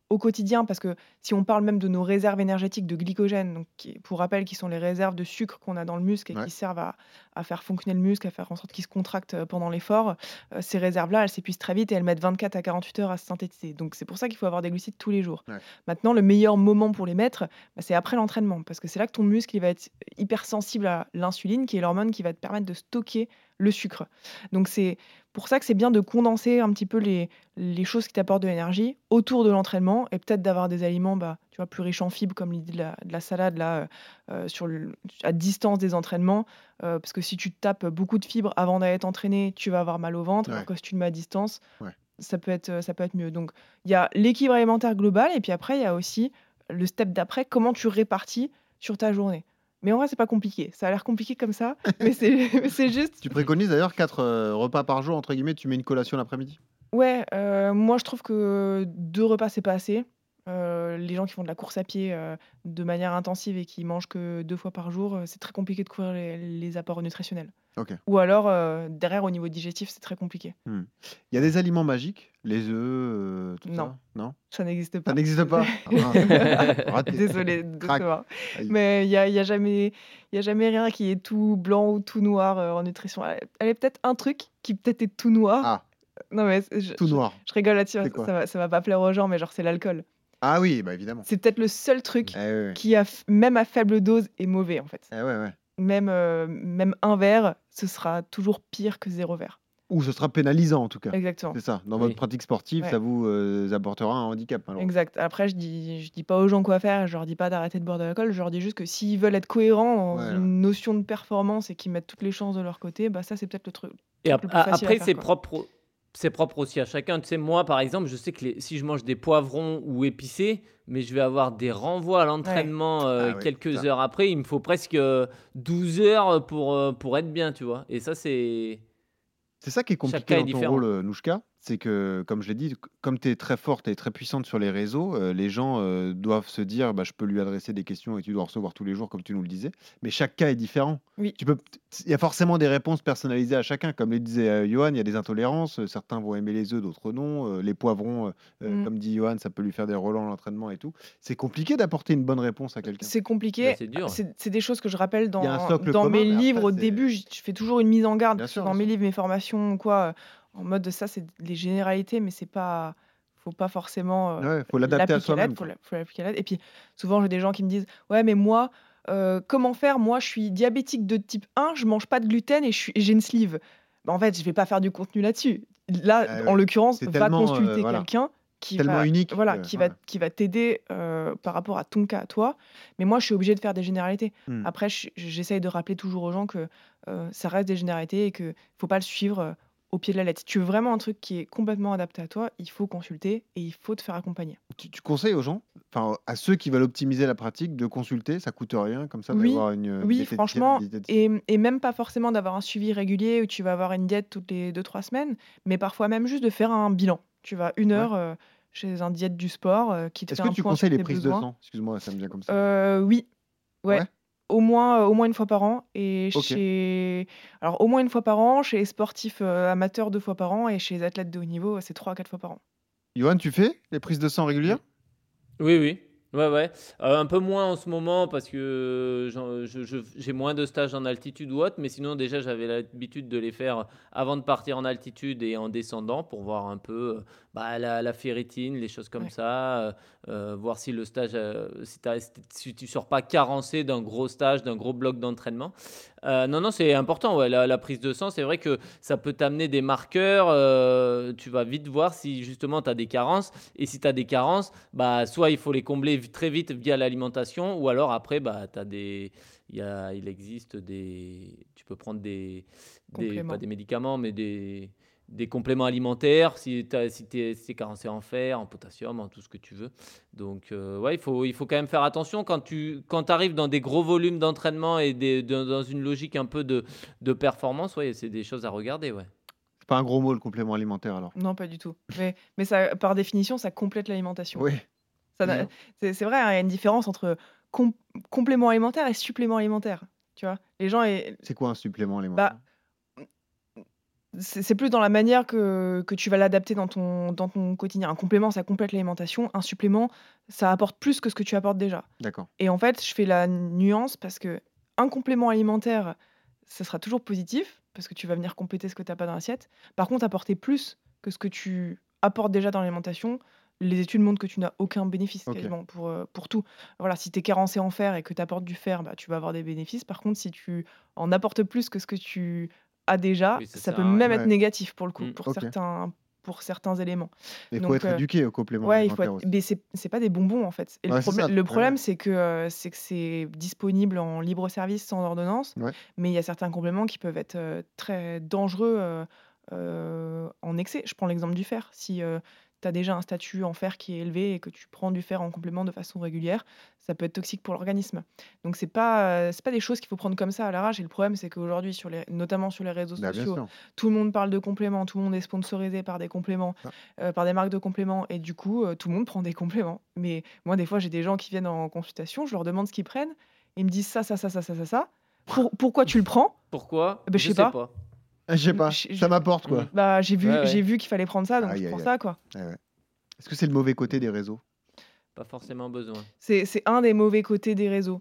au quotidien, parce que si on parle même de nos réserves énergétiques de glycogène, donc qui, pour rappel, qui sont les réserves de sucre qu'on a dans le muscle et Ouais. qui servent à, à faire fonctionner le muscle, à faire en sorte qu'il se contracte euh, pendant l'effort, euh, ces réserves-là, elles s'épuisent très vite et elles mettent vingt-quatre à quarante-huit heures à se synthétiser. Donc c'est pour ça qu'il faut avoir des glucides tous les jours. Ouais. Maintenant, le meilleur moment pour les mettre, bah, c'est après l'entraînement, parce que c'est là que ton muscle il va être hypersensible à l'insuline, qui est l'hormone qui va te permettre de stocker le sucre. Donc c'est pour ça que c'est bien de condenser un petit peu les, les choses qui t'apportent de l'énergie autour de l'entraînement et peut-être d'avoir des aliments bah, tu vois, plus riches en fibres, comme l'idée de la, de la salade là, euh, euh, sur le- à distance des entraînements. Euh, parce que si tu te tapes beaucoup de fibres avant d'aller t'entraîner, tu vas avoir mal au ventre, alors Ouais. que si tu le mets à distance, Ouais. ça peut être, ça peut être mieux. Donc, il y a l'équilibre alimentaire global et puis après, il y a aussi le step d'après, comment tu répartis sur ta journée. Mais en vrai, c'est pas compliqué. Ça a l'air compliqué comme ça, mais c'est mais c'est juste. Tu préconises d'ailleurs quatre euh, repas par jour, entre guillemets, tu mets une collation l'après-midi? Ouais, euh, moi je trouve que deux repas, c'est pas assez. Euh, les gens qui font de la course à pied euh, de manière intensive et qui mangent que deux fois par jour, euh, c'est très compliqué de couvrir les, les apports nutritionnels. Ok. Ou alors, euh, derrière, au niveau digestif, c'est très compliqué. Hmm. Il y a des aliments magiques, les œufs, euh, tout Non. ça? Non? Ça n'existe Ça pas. n'existe pas? Ah, mince. Raté. Désolée de Crac. décevoir. Aïe. Mais il y a, il y a jamais, il y a jamais rien qui est tout blanc ou tout noir euh, en nutrition. Elle elle est peut-être un truc qui peut-être est tout noir. Ah, Non mais c'est- je, tout je- noir. je rigole là-dessus, C'est ça, quoi? ça va, ça va pas plaire aux gens, mais genre c'est l'alcool. Ah oui, bah évidemment. C'est peut-être le seul truc Eh ouais, ouais. qui, a, f- même à faible dose, est mauvais en fait. Eh ouais, ouais. Même, euh, même un verre, ce sera toujours pire que zéro verre. Ou ce sera pénalisant en tout cas. Exactement. C'est ça. Dans Oui. votre pratique sportive, Ouais. ça vous euh, apportera un handicap, malheureusement. Exact. Après, je dis, je dis pas aux gens quoi faire, je leur dis pas d'arrêter de boire de l'alcool, je leur dis juste que s'ils veulent être cohérents dans Ouais, une ouais. notion de performance et qu'ils mettent toutes les chances de leur côté, bah ça c'est peut-être le truc, Et truc ap- le plus a- facile à après, faire, c'est quoi. propre, c'est propre aussi à chacun. Tu sais, moi, par exemple, je sais que les- si je mange des poivrons ou épicés, mais je vais avoir des renvois à l'entraînement euh, Ah oui, quelques ça. heures après. Il me faut presque euh, douze heures pour, euh, pour être bien, tu vois. Et ça, c'est... C'est ça qui est Chaque compliqué cas est dans ton différent. rôle, euh, Nouchka. C'est que, comme je l'ai dit, c- comme tu es très forte et très puissante sur les réseaux, euh, les gens euh, doivent se dire bah, je peux lui adresser des questions et tu dois en recevoir tous les jours, comme tu nous le disais. Mais chaque cas est différent. Oui. Tu peux, il y a forcément des réponses personnalisées à chacun. Comme le disait euh, Johan, il y a des intolérances. Euh, Certains vont aimer les œufs, d'autres non. Euh, les poivrons, euh, euh, Mm. comme dit Johan, ça peut lui faire des relents à l'entraînement et tout. C'est compliqué d'apporter une bonne réponse à quelqu'un. C'est Bah, compliqué. c'est dur. C'est c'est des choses que je rappelle Il y a un dans, socle dans commun, mes mais après, livres au c'est- début. Je je fais toujours une mise en garde, Bien que ce sûr, soit dans bien mes sûr. livres, mes formations ou quoi, euh, en mode de ça, c'est les généralités, mais c'est pas. Faut pas forcément euh, Ouais, faut l'adapter à l'appliquer à soi-même, l'aide, faut quoi. la- faut l'appliquer à l'aide. Et puis souvent, j'ai des gens qui me disent ouais, mais moi, euh, comment faire? Moi, je suis diabétique de type un, je mange pas de gluten et je suis- et j'ai une sleeve. Bah, en fait, je vais pas faire du contenu là-dessus. Là, Ah en ouais. l'occurrence, C'est va tellement, euh, consulter voilà, quelqu'un qui tellement va, unique. voilà, que- qui ouais. va, qui va t'aider euh, par rapport à ton cas à toi. Mais moi, je suis obligée de faire des généralités. Hmm. Après, je- j'essaye de rappeler toujours aux gens que euh, ça reste des généralités et que faut pas le suivre euh, au pied de la lettre. Si tu veux vraiment un truc qui est complètement adapté à toi, il faut consulter et il faut te faire accompagner. Tu, tu conseilles aux gens, enfin à ceux qui veulent optimiser la pratique, de consulter, ça coûte rien, comme ça, Oui, d'avoir une, une oui, diététicienne, franchement, un diététicien. et, et même pas forcément d'avoir un suivi régulier où tu vas avoir une diète toutes les deux trois semaines, mais parfois même juste de faire un bilan. Tu vas une Ouais. heure euh, chez un diète du sport euh, qui te Est-ce fait que un tu point sur conseilles les tes prises de besoins. sang? Excuse-moi, ça me vient comme ça. Euh, oui, ouais. Ouais. Au moins, euh, au moins une fois par an. Et Ok. chez... Alors, au moins une fois par an, chez les sportifs euh, amateurs deux fois par an, et chez les athlètes de haut niveau, c'est trois à quatre fois par an. Johan, tu fais les prises de sang régulières? Oui, oui. Ouais, ouais. Euh, un peu moins en ce moment parce que j'en- je- je- j'ai moins de stages en altitude ou autre, mais sinon déjà j'avais l'habitude de les faire avant de partir en altitude et en descendant pour voir un peu euh, bah, la, la ferritine, les choses comme Ouais. ça, euh, euh, voir si le stage, euh, si, t'as- si tu sors pas carencé d'un gros stage, d'un gros bloc d'entraînement. Euh, non, non, c'est important, ouais, la, la prise de sang, c'est vrai que ça peut t'amener des marqueurs, euh, tu vas vite voir si justement tu as des carences, et si tu as des carences, bah, soit il faut les combler vi- très vite via l'alimentation, ou alors après, bah, t'as des, il y a, il existe des, tu peux prendre des, des pas Complément. des médicaments, mais des, des compléments alimentaires, si tu si t'es si t'es carencé en fer, en potassium, en tout ce que tu veux. Donc, euh, ouais, il faut, il faut quand même faire attention quand tu quand arrives dans des gros volumes d'entraînement et des, de- dans une logique un peu de, de performance, ouais, c'est des choses à regarder, ouais. C'est pas un gros mot, le complément alimentaire, alors. Non, pas du tout. Mais, mais ça, par définition, ça complète l'alimentation. Oui. Ça Bien. n'a- C'est c'est vrai, hein, il y a une différence entre com- complément alimentaire et supplément alimentaire. Tu vois, les gens, et, C'est quoi un supplément alimentaire? bah, C'est c'est plus dans la manière que que tu vas l'adapter dans ton dans ton quotidien. Un complément, ça complète l'alimentation. Un supplément, ça apporte plus que ce que tu apportes déjà. D'accord. Et en fait, je fais la nuance parce que un complément alimentaire, ça sera toujours positif parce que tu vas venir compléter ce que tu as pas dans l'assiette. Par contre, apporter plus que ce que tu apportes déjà dans l'alimentation, les études montrent que tu n'as aucun bénéfice OK. quasiment pour, heu, pour tout. Voilà, si tu es carencé en fer et que tu apportes du fer, bah, tu vas avoir des bénéfices. Par contre, si tu en apportes plus que ce que tu as déjà, Oui, ça ça sert peut à rien. même être Ouais. négatif pour le coup, Mmh. pour OK. certains pour certains éléments. Mais il faut Donc, être heu, éduqué aux compléments ouais, il faut alimentaires être aussi. mais c'est c'est pas des bonbons, en fait. Et le Ouais, c'est problè ça. le Ouais, ouais. problème, c'est que, heu, c'est que c'est disponible en libre service sans ordonnance, Ouais. mais il y a certains compléments qui peuvent être, heu, très dangereux, heu heu, en excès. Je prends l'exemple du fer. Si, heu, tu as déjà un statut en fer qui est élevé et que tu prends du fer en complément de façon régulière, ça peut être toxique pour l'organisme. Donc c'est pas, heu, c'est pas des choses qu'il faut prendre comme ça à l'arrache. Et le problème, c'est qu'aujourd'hui, sur les notamment sur les réseaux Bah, bien sociaux, sûr. tout le monde parle de compléments, tout le monde est sponsorisé par des compléments, Ah. heu, par des marques de compléments et du coup, heu, tout le monde prend des compléments. Mais moi, des fois, j'ai des gens qui viennent en consultation, je leur demande ce qu'ils prennent, ils me disent: «Ça, ça, ça, ça, ça, ça, ça». Pour pourquoi tu le prends? Pourquoi? Eh beh, je Je sais sais pas. pas. Ah, je sais Mmh, pas, je ça je m'apporte Mmh. quoi. bah, j'ai vu Ouais, j'ai ouais. vu qu'il fallait prendre ça, donc je Aïe, prends aïe, aïe. ça, quoi. Ouais, ouais. Est-ce que c'est le mauvais côté des réseaux? Pas forcément besoin. C'est c'est un des mauvais côtés des réseaux.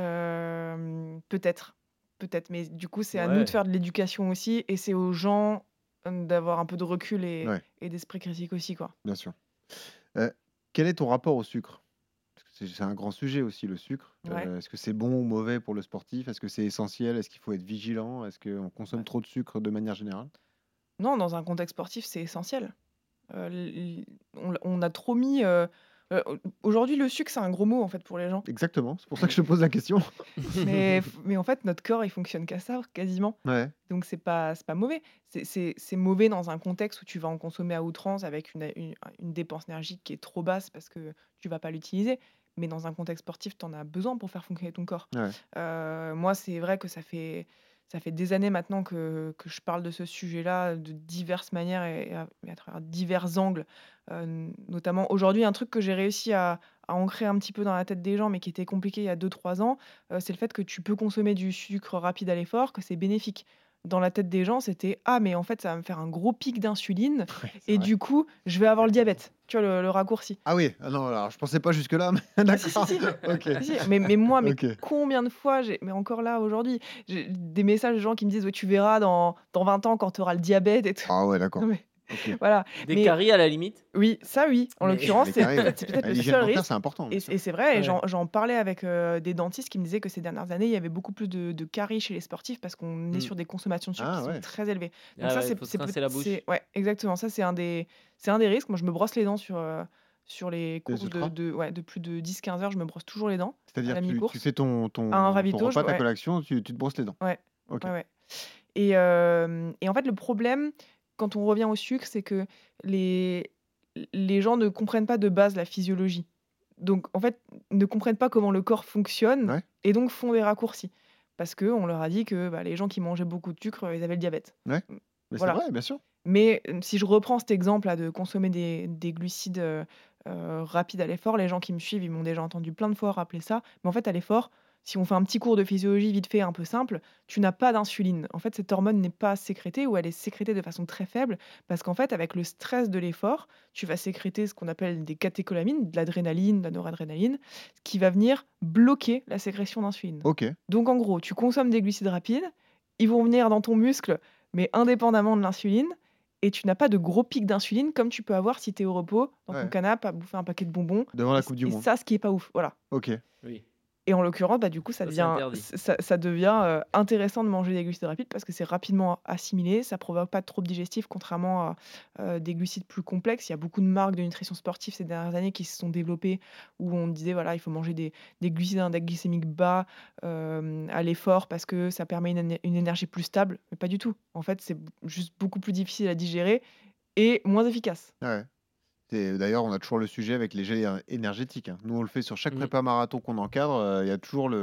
Hem, peut-être, peut-être, mais du coup, c'est à nous de Ouais. faire de l'éducation aussi et c'est aux gens, hem, d'avoir un peu de recul et Ouais, et d'esprit critique aussi, quoi. bien sûr. Heu, quel est ton rapport au sucre? Parce que c'est c'est un grand sujet aussi le sucre. Ouais, Heu, est-ce que c'est bon ou mauvais pour le sportif? Est-ce que c'est essentiel? Est-ce qu'il faut être vigilant? Est-ce qu'on consomme ouais. trop de sucre de manière générale? Non, dans un contexte sportif, c'est essentiel. Heu, l on l'a on a trop mis, heu heu, au aujourd'hui, le sucre, c'est un gros mot, en fait, pour les gens. Exactement, c'est pour ça que je te pose la question. Mais f mais en fait, notre corps, il fonctionne qu'à ça, quasiment. Ouais, Donc c'est pas c'est pas mauvais. C'est c'est c'est mauvais dans un contexte où tu vas en consommer à outrance avec une une une dépense énergique qui est trop basse parce que tu vas pas l'utiliser. Mais dans un contexte sportif, tu en as besoin pour faire fonctionner ton corps. ouais, Heu, moi, c'est vrai que ça fait ça fait des années maintenant que que je parle de ce sujet-là de diverses manières et et à et à travers divers angles. Heu, notamment aujourd'hui, un truc que j'ai réussi à à ancrer un petit peu dans la tête des gens, mais qui était compliqué il y a deux trois ans, heu, c'est le fait que tu peux consommer du sucre rapide à l'effort, que c'est bénéfique. Dans la tête des gens, c'était: «Ah mais en fait, ça va me faire un gros pic d'insuline ouais, c'est et vrai. du coup, je vais avoir le diabète». Tu vois le le raccourci? Ah oui, ah non, alors je pensais pas jusque là, mais Ah si, si, d'accord. si. OK, Si, si, mais mais moi, mais OK. combien de fois j'ai mais encore là aujourd'hui, j'ai des messages de gens qui me disent: «Ouais, tu verras dans dans vingt ans quand tu auras le diabète et tout». Ah ouais, Non d'accord. mais OK. voilà, Des mais caries à la limite, oui, ça oui, en mais Ah, l'occurrence, les c'est caries, ouais. peut-être c'est peut-être Ah, le l'hygiène seul dentaire, c'est risque important, et bien c sûr. et c'est vrai et ouais. j'en j'en parlais avec, heu, des dentistes qui me disaient que ces dernières années, il y avait beaucoup plus de de caries chez les sportifs parce qu'on est Mmh. sur des consommations de sucre qui Ah sont ouais, très élevées. Donc Ah ça, ouais, c'est faut se c'est peut rincer la c'est bouche. ouais, exactement, ça, c'est un des c'est un des risques. Moi, je me brosse les dents sur, heu, sur les les courses de ultras? de ouais, de plus de dix quinze heures, je me brosse toujours les dents à C'est-à-dire la tu tu mi-course. fais ton À un ton ton ravito, je repas, ta ouais, collation, tu tu te brosses les dents? ouais, OK. ouais, ouais et hem et en fait, le problème, quand on revient au sucre, c'est que les les gens ne comprennent pas de base la physiologie. Donc en fait, ne comprennent pas comment le corps fonctionne Ouais, et donc font des raccourcis. Parce qu'on leur a dit que, bah, les gens qui mangeaient beaucoup de sucre, ils avaient le diabète. ouais, Mmh, mais c'est voilà. vrai, bien sûr. Mais, hem, si je reprends cet exemple-là de consommer des des glucides, heu heu, rapides à l'effort, les gens qui me suivent, ils m'ont déjà entendu plein de fois rappeler ça. Mais en fait, à l'effort, si on fait un petit cours de physiologie vite fait, un peu simple, tu n'as pas d'insuline. En fait, cette hormone n'est pas sécrétée ou elle est sécrétée de façon très faible parce qu'en fait, avec le stress de l'effort, tu vas sécréter ce qu'on appelle des catécholamines, de l'adrénaline, de la noradrénaline, ce qui va venir bloquer la sécrétion d'insuline. OK, Donc en gros, tu consommes des glucides rapides, ils vont venir dans ton muscle, mais indépendamment de l'insuline et tu n'as pas de gros pics d'insuline comme tu peux avoir si tu es au repos, dans ton ouais, canapé, à bouffer un paquet de bonbons devant et la c coupe du et monde. ça, ce qui est pas ouf, voilà. OK. Oui, Et en l'occurrence, bah, du coup, ça ça c'est devient interdit. ç ça ça devient, heu, intéressant de manger des glucides rapides parce que c'est rapidement assimilé, ça provoque pas de troubles digestifs contrairement à, heu, des glucides plus complexes. Il y a beaucoup de marques de nutrition sportive ces dernières années qui se sont développées où on disait, voilà, il faut manger des des glucides à index glycémique bas, hem, à l'effort parce que ça permet une éner une énergie plus stable, mais pas du tout. En fait, c'est b juste beaucoup plus difficile à digérer et moins efficace. Ouais. C'est d'ailleurs, on a toujours le sujet avec les gels é énergétiques, hein. Nous, on le fait sur chaque Mmh. prépa marathon qu'on encadre, heu, il y a toujours le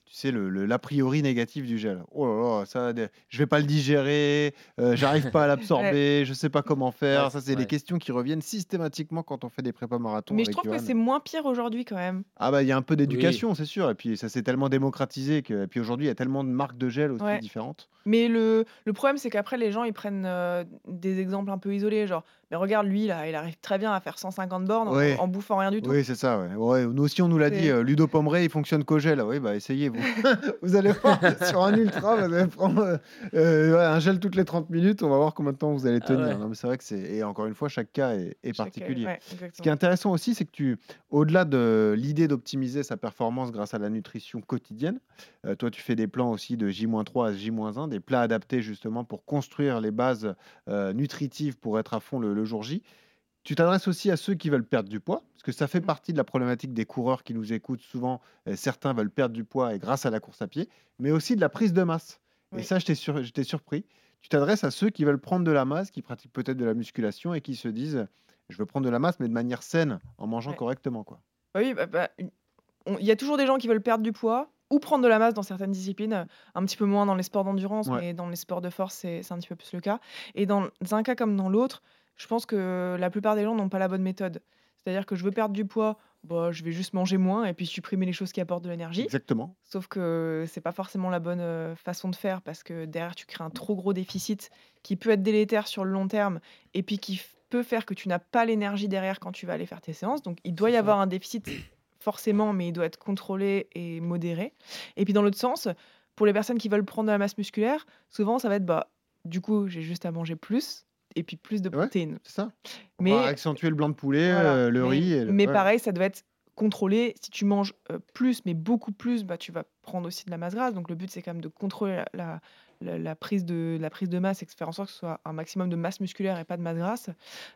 tu sais, le le l'a priori négatif du gel. «Oh là là, ça d je vais pas le digérer, heu, j'arrive pas à Ouais. l'absorber, je sais pas comment Ouais, faire». c Ça, c'est les ouais. questions qui reviennent systématiquement quand on fait des prépas marathons Mais je avec trouve que Johan. c'est moins pire aujourd'hui quand même. Ah bah, il y a un peu Oui. d'éducation, c'est sûr et puis ça s'est tellement démocratisé que et puis aujourd'hui, il y a tellement de marques de gel aussi Ouais. différentes. Mais le le problème, c'est qu'après les gens, ils prennent, heu, des exemples un peu isolés, genre: «Mais regarde lui là, il arrive très bien à faire cent cinquante bornes en Ouais, en bouffant rien du tout». oui, c'est ça, ouais. Ouais, nous aussi, on nous l'a dit, C'est heu, Ludo Pomeray, il fonctionne qu'au gel. Oui, bah, essayez vous. Vous allez voir sur un ultra, vous allez prendre, heu heu, ouais, un gel toutes les trente minutes, on va voir combien de temps vous allez Ah tenir. ouais. Non, mais c'est vrai que c'est et encore une fois, chaque cas est est Chaque, heu particulier. ouais, Ce qui est exactement. intéressant aussi, c'est que tu au-delà de l'idée d'optimiser sa performance grâce à la nutrition quotidienne, heu, toi, tu fais des plans aussi de J trois à J un, des plats adaptés justement pour construire les bases, heu, nutritives pour être à fond le le jour J. Tu t'adresses aussi à ceux qui veulent perdre du poids, parce que ça fait Mmh. partie de la problématique des coureurs qui nous écoutent souvent. Heu, certains veulent perdre du poids et grâce à la course à pied, mais aussi de la prise de masse et Oui. ça, j'étais sur j'étais surpris. Tu t'adresses à ceux qui veulent prendre de la masse, qui pratiquent peut-être de la musculation et qui se disent: «Je veux prendre de la masse, mais de manière saine, en mangeant Ouais. correctement, quoi». Bah oui, bah bah, une on il y a toujours des gens qui veulent perdre du poids ou prendre de la masse dans certaines disciplines, heu, un petit peu moins dans les sports d'endurance, Ouais, mais dans les sports de force, c'est c'est un petit peu plus le cas et dans un cas comme dans l'autre, je pense que la plupart des gens n'ont pas la bonne méthode. C'est-à-dire que je veux perdre du poids, bah, je vais juste manger moins et puis supprimer les choses qui apportent de l'énergie. exactement. Sauf que c'est pas forcément la bonne, heu, façon de faire parce que derrière tu crées un trop gros déficit qui peut être délétère sur le long terme et puis qui f peut faire que tu n'as pas l'énergie derrière quand tu vas aller faire tes séances. Donc il doit C'est y ça. avoir un déficit forcément, mais il doit être contrôlé et modéré. Et puis dans l'autre sens, pour les personnes qui veulent prendre de la masse musculaire, souvent ça va être, bah, du coup, j'ai juste à manger plus et puis plus de Ouais, protéines. c'est ça. On va Mais accentuer le blanc de poulet, voilà, heu, le mais riz et le mais ouais, pareil, ça doit être contrôlé. Si tu manges, heu, plus, mais beaucoup plus, bah, tu vas prendre aussi de la masse grasse. Donc le but, c'est quand même de contrôler la la la la prise de la prise de masse et que faire en sorte que ce soit un maximum de masse musculaire et pas de masse grasse.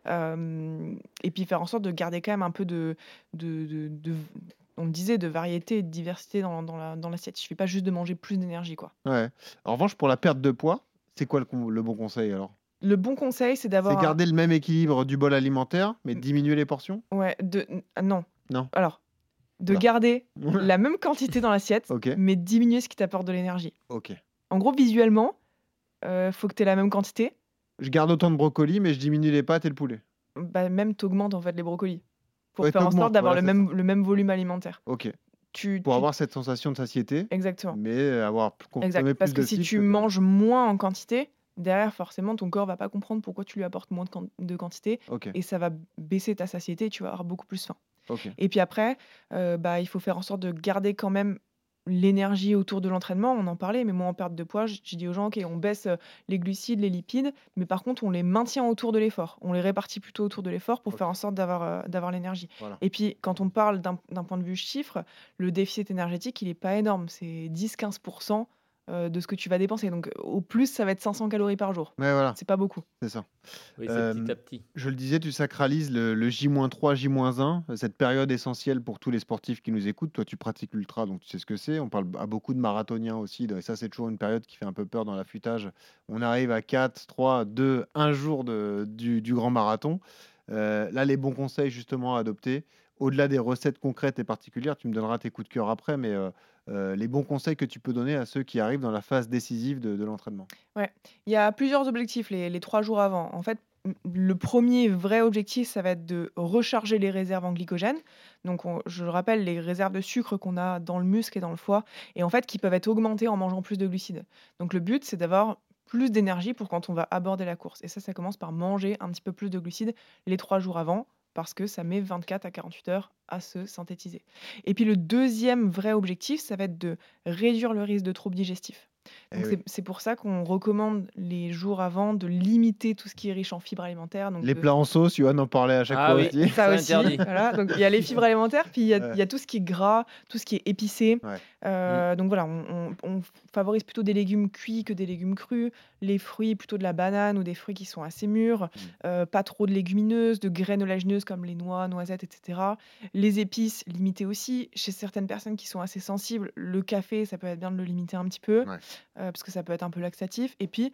Hem et puis faire en sorte de garder quand même un peu de de de de v on me disait de variété et de diversité dans dans la dans l'assiette. Il suffit pas juste de manger plus d'énergie, quoi. ouais. En revanche, pour la perte de poids, c'est quoi le con le bon conseil alors? Le bon conseil, c'est C'est d'avoir un garder le même équilibre du bol alimentaire, mais mmh, diminuer les portions? ouais, de n ah non. Non? Alors, de Oula. garder la même quantité dans l'assiette, OK, mais diminuer ce qui t'apporte de l'énergie. OK. En gros, visuellement, heu, faut que tu aies la même quantité, Je garde autant de brocolis, mais je diminue les pâtes et le poulet. bah, même tu augmentes en fait les brocolis, pour Ouais, faire en sorte tu d'avoir voilà, le c'est ça. même le même volume alimentaire. OK. Tu Pour tu avoir cette sensation de satiété, exactement, mais avoir p exact. consommé Parce plus que de si fibres tu que de manges moins en quantité, derrière forcément ton corps va pas comprendre pourquoi tu lui apportes moins de quan de quantité OK, et ça va baisser ta satiété et tu vas avoir beaucoup plus faim. OK. Et puis après, heu, bah, il faut faire en sorte de garder quand même l'énergie autour de l'entraînement. On en parlait, mais moi en perte de poids, j j'ai dit aux gens: «OK, on baisse, heu, les glucides, les lipides, mais par contre on les maintient autour de l'effort. On les répartit plutôt autour de l'effort pour faire en OK, sorte d'avoir, heu, d'avoir l'énergie». voilà. Et puis quand on parle d'un d'un point de vue chiffre, le déficit énergétique, il est pas énorme. C'est dix-quinze heu, de ce que tu vas dépenser. Donc au plus, ça va être cinq cents calories par jour. Ouais, voilà, C'est pas beaucoup. c'est ça. Oui, c'est petit Hem, à petit. je le disais, tu sacralises le le J trois, J un, heu, cette période essentielle pour tous les sportifs qui nous écoutent. Toi, tu pratiques l'ultra, donc tu sais ce que c'est. On parle b à beaucoup de marathoniens aussi, de et ça, c'est toujours une période qui fait un peu peur dans l'affûtage. On arrive à quatre, trois, deux, un jour de du du grand marathon. Heu, là, les bons conseils justement à adopter, au-delà des recettes concrètes et particulières, tu me donneras tes coups de cœur après, mais heu heu, les bons conseils que tu peux donner à ceux qui arrivent dans la phase décisive de de l'entraînement? Ouais, il y a plusieurs objectifs les les trois jours avant. En fait, mmh, le premier vrai objectif, ça va être de recharger les réserves en glycogène. Donc on je le rappelle, les réserves de sucre qu'on a dans le muscle et dans le foie et en fait qui peuvent être augmentées en mangeant plus de glucides. Donc le but, c'est d'avoir plus d'énergie pour quand on va aborder la course et ça, ça commence par manger un petit peu plus de glucides les trois jours avant parce que ça met vingt-quatre à quarante-huit heures à se synthétiser. Et puis le deuxième vrai objectif, ça va être de réduire le risque de troubles digestifs. Eh Donc oui. c'est c'est pour ça qu'on recommande les jours avant de limiter tout ce qui est riche en fibres alimentaires, donc Les de plats en sauce, Yoann en parlait à chaque Ah fois oui, aussi. ça ça aussi, interdit. voilà, donc il y a les fibres alimentaires, puis il y a il Ouais, y a tout ce qui est gras, tout ce qui est épicé. ouais. Mmh. Heu, donc voilà, on on on favorise plutôt des légumes cuits que des légumes crus, les fruits plutôt de la banane ou des fruits qui sont assez mûrs, Mmh. heu, pas trop de légumineuses, de graines oléagineuses comme les noix, noisettes et cetera. Les épices, limitées aussi. Chez certaines personnes qui sont assez sensibles, le café, ça peut être bien de le limiter un petit peu, heu, Ouais. parce que ça peut être un peu laxatif et puis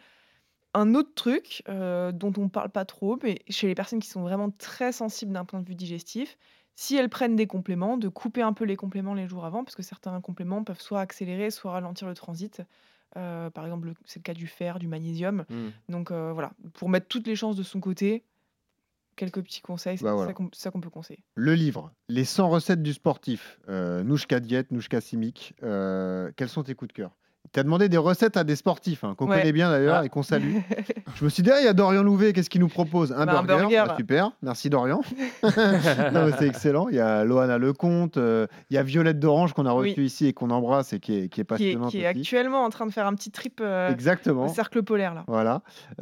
un autre truc, heu, dont on parle pas trop, mais chez les personnes qui sont vraiment très sensibles d'un point de vue digestif, si elles prennent des compléments, de couper un peu les compléments les jours avant, parce que certains compléments peuvent soit accélérer, soit ralentir le transit. Heu, par exemple, le c'est le cas du fer, du magnésium. Mmh. Donc heu, voilà, pour mettre toutes les chances de son côté, quelques petits conseils, c'est Bah ça voilà. qu'on ça qu'on peut conseiller. Le livre, Les cent recettes du sportif, euh, Nouchka Diète, Nouchka Simic. Euh, quels sont tes coups de cœur? Tu as demandé des recettes à des sportifs, hein, qu'on Ouais. connaît bien d'ailleurs Ah. et qu'on salue. Je me suis dit, ah, il y a Dorian Louvet, qu'est-ce qu'il nous propose? Un Bah, un burger. burger. Bah, super, merci Dorian. Non, mais c'est excellent. Il y a Loana Lecomte, euh, il y a Violette d'Orange qu'on a reçue Oui. ici et qu'on embrasse et qui est, qui est Qui est passionnante qui est aussi. actuellement en train de faire un petit trip, heu, au Exactement. cercle polaire là. Voilà.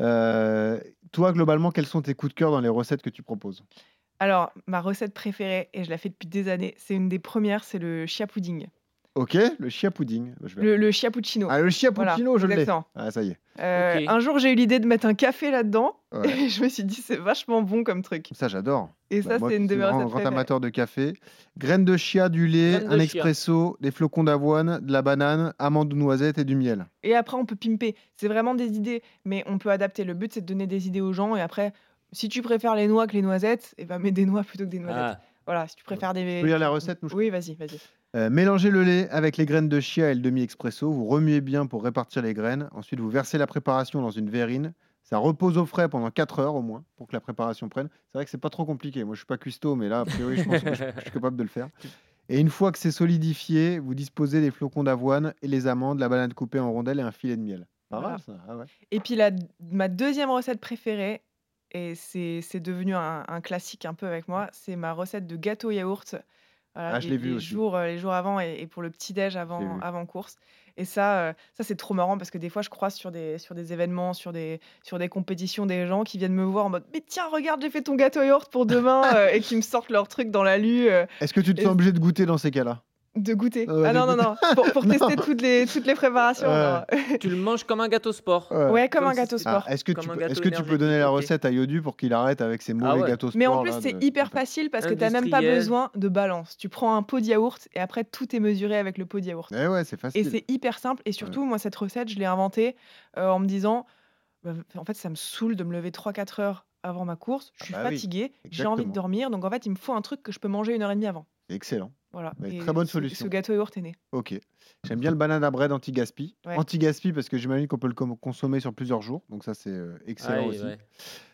Euh, toi, globalement, quels sont tes coups de cœur dans les recettes que tu proposes? Alors, ma recette préférée, et je la fais depuis des années, c'est une des premières, c'est le chia pudding. Ok, le chia pudding. Je vais- Le le chiappuccino. Ah, le chia Voilà, puccino, je l'ai. exactement. Ah, ça y est. Heu, OK. un jour, j'ai eu l'idée de mettre un café là-dedans Ouais. et je me suis dit: «C'est vachement bon comme truc» Ça, j'adore. et Bah, ça, moi c'est qui une de suis mes grand, recettes grand préférées. amateur de café. Graines de chia, du lait, Graines un de chia. expresso, des flocons d'avoine, de la banane, amandes ou noisettes et du miel. Et après, on peut pimper. C'est vraiment des idées, mais on peut adapter. Le but, c'est de donner des idées aux gens et après, si tu préfères les noix que les noisettes, et ben mets des noix plutôt que des noisettes. Ah. Voilà, si tu préfères des Tu peux lire la recette, Nouchka? Oui, vas-y, vas-y. Euh, mélangez le lait avec les graines de chia et le demi-expresso. Vous remuez bien pour répartir les graines. Ensuite, vous versez la préparation dans une verrine. Ça repose au frais pendant quatre heures au moins pour que la préparation prenne. C'est vrai que c'est pas trop compliqué. Moi, je suis pas cuistot, mais là, a priori, je pense que je, je suis capable de le faire. Et une fois que c'est solidifié, vous disposez les flocons d'avoine et les amandes, la banane coupée en rondelles et un filet de miel. Pas Voilà. mal ça. Ah ouais. Et puis la ma deuxième recette préférée, et c'est c'est devenu un un classique un peu avec moi, c'est ma recette de gâteau yaourt. Voilà, Ah, je les l'ai vu les aussi. jours, heu, les jours avant et et pour le petit déj avant vu. avant course et ça, heu, ça c'est trop marrant parce que des fois je croise sur des sur des événements, sur des sur des compétitions, des gens qui viennent me voir en mode: «Mais tiens, regarde, j'ai fait ton gâteau yaourt pour demain», heu, et qui me sortent leur truc dans la lue, heu, Est-ce que tu te et sens obligé de goûter dans ces cas-là? de goûter. Ouais, Ah de non, non, goûter. non, pour pour Non. tester toutes les toutes les préparations, Ouais. non. Tu le manges comme un gâteau sport. Ouais. Ouais, comme Comme un si gâteau c'était- Ah, sport. est-ce que Comme tu un peux, gâteau est-ce que tu peux donner la énergétique, ok. recette à Yodu pour qu'il arrête avec ses Ah mauvais ouais. gâteaux sport Mais en plus, là, c'est de- hyper facile parce que tu as même pas Industriel. besoin de balance. Tu prends un pot de yaourt et après tout est mesuré avec le pot de yaourt. Eh ouais, c'est Et facile. c'est hyper simple et surtout, moi, cette recette, je l'ai inventée, heu, en me disant: «Bah, en fait, ça me saoule de me lever trois quatre heures avant ma course, je Ah suis bah oui, fatiguée, j'ai envie de exactement. dormir, donc en fait, il me faut un truc que je peux manger une heure et demie avant». C'est excellent. Voilà Ouais, et très bonne ce solution. ce gâteau yaourt est né. Ok. J'aime bien le banana bread anti-gaspi. Ouais. Anti-gaspi parce que j'imagine qu'on peut le com- consommer sur plusieurs jours. Donc ça, c'est euh, excellent Aïe, aussi. ouais.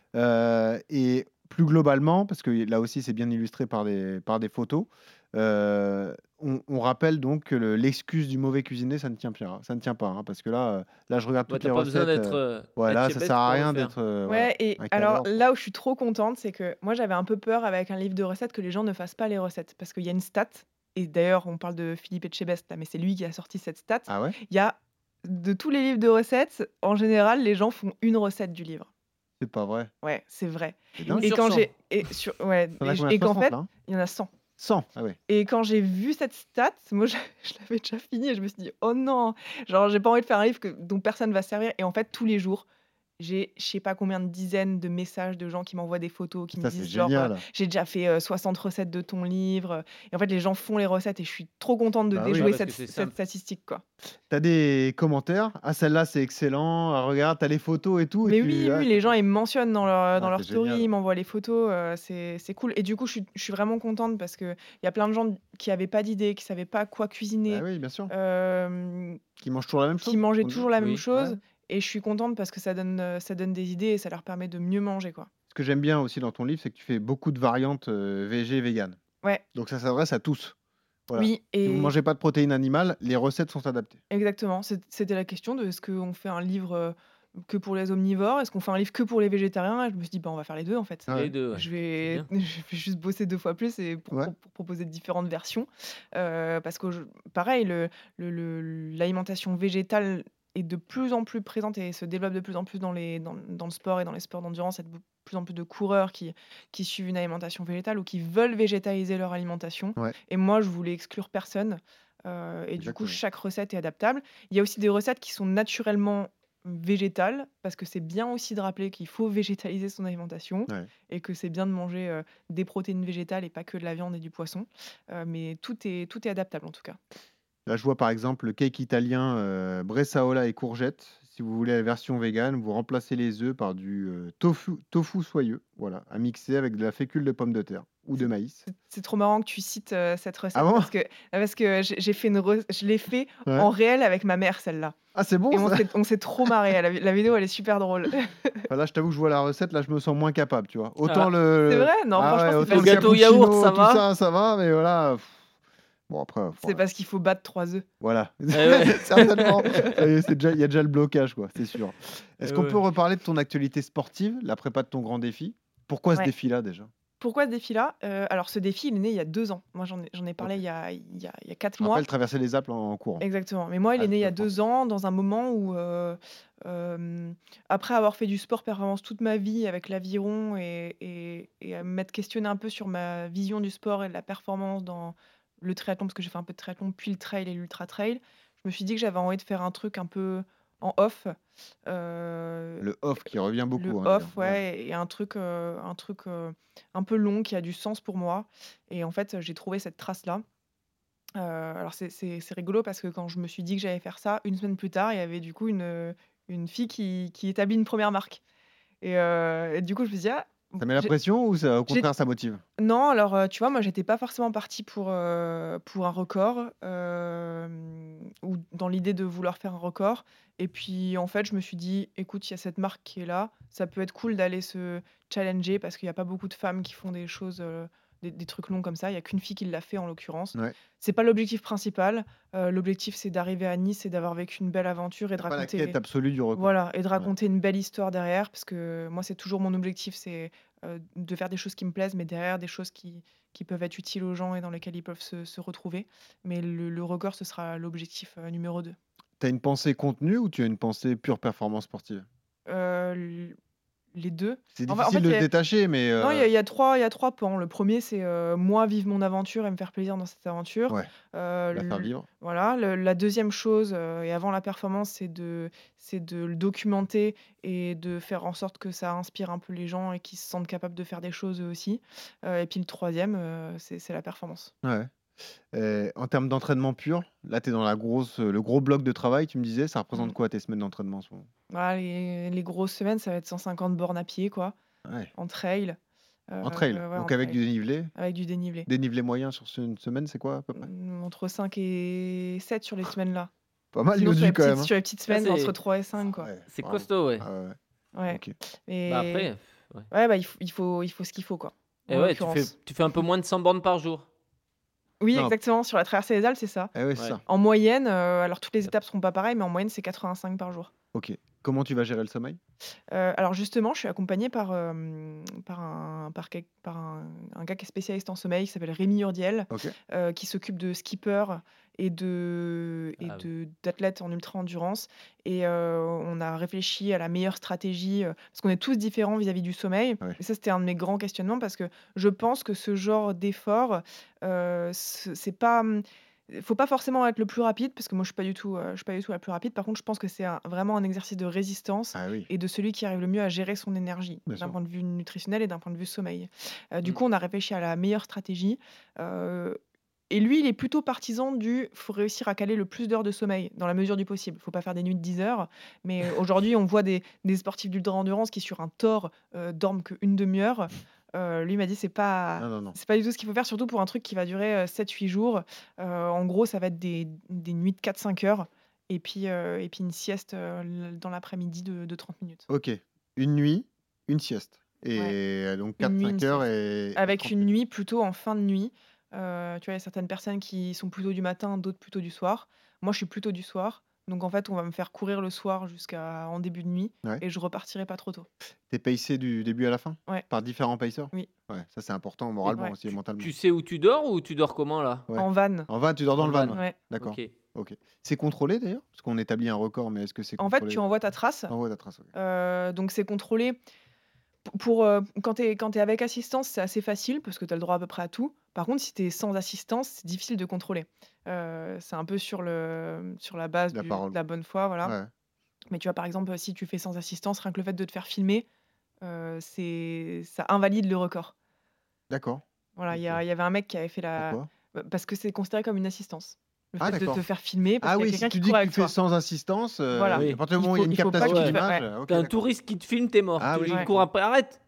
Euh, et plus globalement, parce que là aussi c'est bien illustré par des, par des photos, euh, on, on rappelle donc que le- l'excuse du mauvais cuisinier, ça ne tient pas, ça ne tient pas, hein, parce que là, euh, là je regarde Ouais, toutes t'as les pas besoin recettes. d'être euh, euh, ouais, là, ça Etchebest sert à pour le rien faire. d'être euh, voilà, Ouais, et un alors cador, quoi. là où je suis trop contente, c'est que moi, j'avais un peu peur avec un livre de recettes que les gens ne fassent pas les recettes parce qu'il y a une stat et d'ailleurs, on parle de Philippe Etchebest là, mais c'est lui qui a sorti cette stat. Ah ouais, Il y a de tous les livres de recettes, en général, les gens font une recette du livre. c'est pas vrai. Ouais, c'est vrai. C'est Une dingue. Et sur quand cent. j'ai et sur ouais T'en as et j combien? et qu'en soixante fait, là, hein il y en a cent. cent. Ah ouais. Et quand j'ai vu cette stat, moi je je l'avais déjà fini et je me suis dit: «Oh non!» genre j'ai pas envie de faire un livre que dont personne va se servir et en fait tous les jours, j'ai je sais pas combien de dizaines de messages de gens qui m'envoient des photos, qui me Ça, c'est disent genre, heu: génial. «J'ai déjà fait, heu, soixante recettes de ton livre», et en fait les gens font les recettes et je suis trop contente de Bah oui. déjouer Ouais, parce cette que c'est cette simple. statistique, quoi. T'as des commentaires? Ah, celle-là, c'est excellent. Ah, regarde, t'as les photos et tout. Et Mais tu... oui, ah, oui, c'est- les gens, ils me mentionnent dans leur dans ah, leur c'est story, génial. ils m'envoient les photos, heu, c'est c'est cool et du coup, je suis je suis vraiment contente parce qu'il y a plein de gens qui avaient pas d'idées, qui savaient pas quoi Bah cuisiner, oui, bien sûr. hem, Qui mangent toujours la même qui chose, mangeaient on dit. toujours la même Oui. chose Ouais. et je suis contente parce que ça donne, heu, ça donne des idées et ça leur permet de mieux manger, quoi. Ce que j'aime bien aussi dans ton livre, c'est que tu fais beaucoup de variantes euh, végé et vegan. Ouais, Donc ça s'adresse à tous. Voilà. oui Si vous ne et mangez pas de protéines animales, les recettes sont adaptées. exactement, c'ét c'était la question de est-ce qu'on fait un livre, heu, que pour les omnivores? Est-ce qu'on fait un livre que pour les végétariens? Et je me suis dit: «Bah, on va faire les deux en fait». Ouais. Les deux, ouais. Je C'est vais bien. je vais juste bosser deux fois plus et pour Ouais. pro pour proposer différentes versions, heu, parce que je pareil, le le le l'alimentation végétale est de plus en plus présente et se développe de plus en plus dans les dans dans le sport et dans les sports d'endurance. Il y a de plus en plus de coureurs qui qui suivent une alimentation végétale ou qui veulent végétaliser leur alimentation Ouais, et moi, je voulais exclure personne, heu et du coup, exactement. chaque recette est adaptable. Il y a aussi des recettes qui sont naturellement végétales, parce que c'est bien aussi de rappeler qu'il faut végétaliser son alimentation Ouais. et que c'est bien de manger, heu, des protéines végétales et pas que de la viande et du poisson. Heu, mais tout est tout est adaptable en tout cas. Là, je vois par exemple le cake italien euh, bressaola et courgettes. Si vous voulez la version végane, vous remplacez les œufs par du euh, tofu, tofu soyeux, voilà, à mixer avec de la fécule de pommes de terre. ou de maïs. C'est c'est trop marrant que tu cites, heu, cette Ah recette bon? parce que parce que j'ai j'ai fait une re je l'ai fait Ouais. en réel avec ma mère celle-là Ah, c'est et bon on ça? s'est on s'est trop marré. La la vidéo elle est super drôle. Enfin, là, je t'avoue que je vois la recette, là, je me sens moins capable, tu vois? Autant Ah, C'est le vrai? Non, ah franchement, ouais, c'est autant le le facile. gâteau au yaourt, cappuccino, ça tout va? ça, ça va, mais voilà, pff, bon après, C'est faudra parce qu'il faut battre trois œufs. voilà, Eh ouais. certainement. Ça y est, c'est déjà il y a déjà le blocage, quoi, c'est sûr. Eh Est-ce qu'on peut ouais. reparler de ton actualité sportive, la prépa de ton grand défi? Pourquoi ce Ouais. défi-là, déjà? Pourquoi ce défi-là? Heu, alors ce défi, il est né il y a deux ans. Moi, j'en ai j'en ai parlé OK. il y a il y a il y a quatre Je rappelle, mois. traverser les Alpes en en courant. Exactement. Mais moi, il est Ah, né il y a Stade deux français. ans dans un moment où, heu, hem, après avoir fait du sport performance toute ma vie avec l'aviron et et et à m'être questionnée un peu sur ma vision du sport et de la performance dans le triathlon, parce que j'ai fait un peu de triathlon, puis le trail et l'ultra trail. Je me suis dit que j'avais envie de faire un truc un peu en off, heu, Le off qui revient le beaucoup, hein, d'ailleurs. off, Ouais. ouais et un truc, heu, un truc, heu, un peu long qui a du sens pour moi et en fait, j'ai trouvé cette trace-là. Heu, alors c'est c'est c'est rigolo parce que quand je me suis dit que j'allais faire ça, une semaine plus tard, il y avait du coup une, heu, une fille qui qui établit une première marque et heu et du coup, je me suis dit: «Ah». Ça met la j'ai pression ou ça, au j'ai contraire, ça motive? non, alors, heu, tu vois, moi, j'étais pas forcément partie pour, heu, pour un record, hem, ou dans l'idée de vouloir faire un record et puis, en fait, je me suis dit: «Écoute, il y a cette marque qui est là, ça peut être cool d'aller se challenger» parce qu'il y a pas beaucoup de femmes qui font des choses, heu, des des trucs longs comme ça. Il y a qu'une fille qui l'a fait, en l'occurrence. Ouais. C'est pas l'objectif principal, heu, l'objectif, c'est d'arriver à Nice et d'avoir vécu une belle aventure et de C'est pas la quête raconter absolue du record. voilà et de Ouais. raconter une belle histoire derrière parce que moi, c'est toujours mon objectif, c'est, heu, de faire des choses qui me plaisent, mais derrière des choses qui qui peuvent être utiles aux gens et dans lesquelles ils peuvent se se retrouver. Mais le le record, ce sera l'objectif, heu, numéro deux. Tu as une pensée contenue ou tu as une pensée pure performance sportive? Heu, l les deux. C'est En fait en difficile fait, de il se y a détacher, mais non, il y heu, a il y a trois il y a trois pans. Le premier, c'est, heu, moi vivre mon aventure et me faire plaisir dans cette aventure. ouais, Heu, la faire l vivre. voilà, le la deuxième chose, heu et avant la performance, c'est de c'est de le documenter et de faire en sorte que ça inspire un peu les gens et qu'ils se sentent capables de faire des choses eux aussi. Heu et puis le troisième, heu, c'est c'est la performance. Ouais. Heu, en termes d'entraînement pur, là, tu es dans la grosse, le gros bloc de travail, tu me disais, ça représente Mmh. quoi tes semaines d'entraînement en ce moment? Voilà, les les grosses semaines, ça va être cent cinquante bornes à pied, quoi, Ouais, en trail. Heu, en trail, ouais, en donc avec trail, du dénivelé. avec du dénivelé. Dénivelé moyen sur ce une semaine, c'est quoi à peu près? Mmh, entre cinq et sept sur les semaines là. Pas mal Sinon sur les yodu quand petites même, hein? sur les petites Ah, semaines, entre c'est trois et cinq Ah quoi. ouais, c'est bravo. costaud, ouais. Ah ouais, ouais. Ouais. OK. Bah, Et après, pff, ouais. ouais, bah, il faut il faut il faut ce qu'il faut, quoi, Et en ouais, tu fais l'occurrence. tu fais un peu moins de cent bornes par jour? Oui, Non, exactement, sur la traversée des Alpes, c'est ça. eh ouais, c'est Ouais. ça. En moyenne, heu, alors toutes les étapes seront pas pareilles, mais en moyenne, c'est quatre-vingt-cinq par jour. OK. Comment tu vas gérer le sommeil? Heu, alors justement, je suis accompagnée par, hem, par un par quel par un un gars qui est spécialiste en sommeil, qui s'appelle Rémi Urdiel, OK. heu, qui s'occupe de skippers et de et Ah oui. de d'athlètes en ultra endurance et heu, on a réfléchi à la meilleure stratégie, heu, parce qu'on est tous différents vis-à-vis du sommeil Ouais. et ça, c'était un de mes grands questionnements parce que je pense que ce genre d'effort, heu, ce c'est pas, mmh, faut pas forcément être le plus rapide parce que moi, je suis pas du tout, heu, je suis pas du tout la plus rapide. Par contre, je pense que c'est un vraiment un exercice de résistance Ah oui, et de celui qui arrive le mieux à gérer son énergie, bien d'un sûr. point de vue nutritionnel et d'un point de vue sommeil. Heu, du Mmh. coup, on a réfléchi à la meilleure stratégie, heu et lui, il est plutôt partisan du faut réussir à caler le plus d'heures de sommeil dans la mesure du possible. Faut pas faire des nuits de dix heures, mais aujourd'hui, on voit des des sportifs d'ultra-endurance qui, sur un tore, heu, dorment qu'une demi heure. Heu, lui m'a dit: «C'est pas Non, non, non. c'est pas du tout ce qu'il faut faire, surtout pour un truc qui va durer, heu, sept huit jours». Heu, en gros, ça va être des des nuits de quatre cinq heures et puis, heu et puis une sieste, heu, l dans l'après-midi de de trente minutes. OK. Une nuit, une sieste Ouais, et heu, donc une nuit, une quatre cinq heures sieste. et et Avec trente une minutes. nuit plutôt en fin de nuit. Heu, tu vois, il y a certaines personnes qui sont plutôt du matin, d'autres plutôt du soir. Moi, je suis plutôt du soir. Donc en fait, on va me faire courir le soir jusqu'à en début de nuit Ouais. et je repartirai pas trop tôt. Tu es pacé du début à la fin? Ouais, Par différents pacers? oui, Ouais, ça c'est important Et moralement ouais. aussi et tu mentalement. tu sais où tu dors ou tu dors comment là? Ouais. En van. En van, tu dors dans En le van, van? ouais? Ouais. D'accord. OK. OK. C'est contrôlé d'ailleurs? Parce qu'on établit un record, mais est-ce que c'est En fait, contrôlé? tu envoies ta trace. Tu envoies ta trace, OK. Heu, donc c'est contrôlé. P pour, heu, quand tu es quand tu es avec assistance, c'est assez facile parce que tu as le droit à peu près à tout. Par contre, si tu es sans assistance, c'est difficile de contrôler. Heu, c'est un peu sur le sur la base La du de parole. la bonne foi, voilà. Ouais, Mais tu vois, par exemple, si tu fais sans assistance, rien que le fait de te faire filmer, heu, c'est ça invalide le record. d'accord. Voilà, il y OK. a il y avait un mec qui avait fait la Pourquoi? bah, parce que c'est considéré comme une assistance. Le Ah fait de te d'accord. faire filmer parce Ah qu'il y a oui, si quelqu'un qui tu dis court que tu avec fais toi. sans assistance, heu, Voilà, à Oui. partir du il moment où il y faut a une il faut pas captation que Ah tu ouais. te fa d'image, ouais, heu, OK, Tu as un d'accord. touriste qui te filme, tu es mort. Ah Tu oui, il ouais. court d'accord. après: «Arrête!»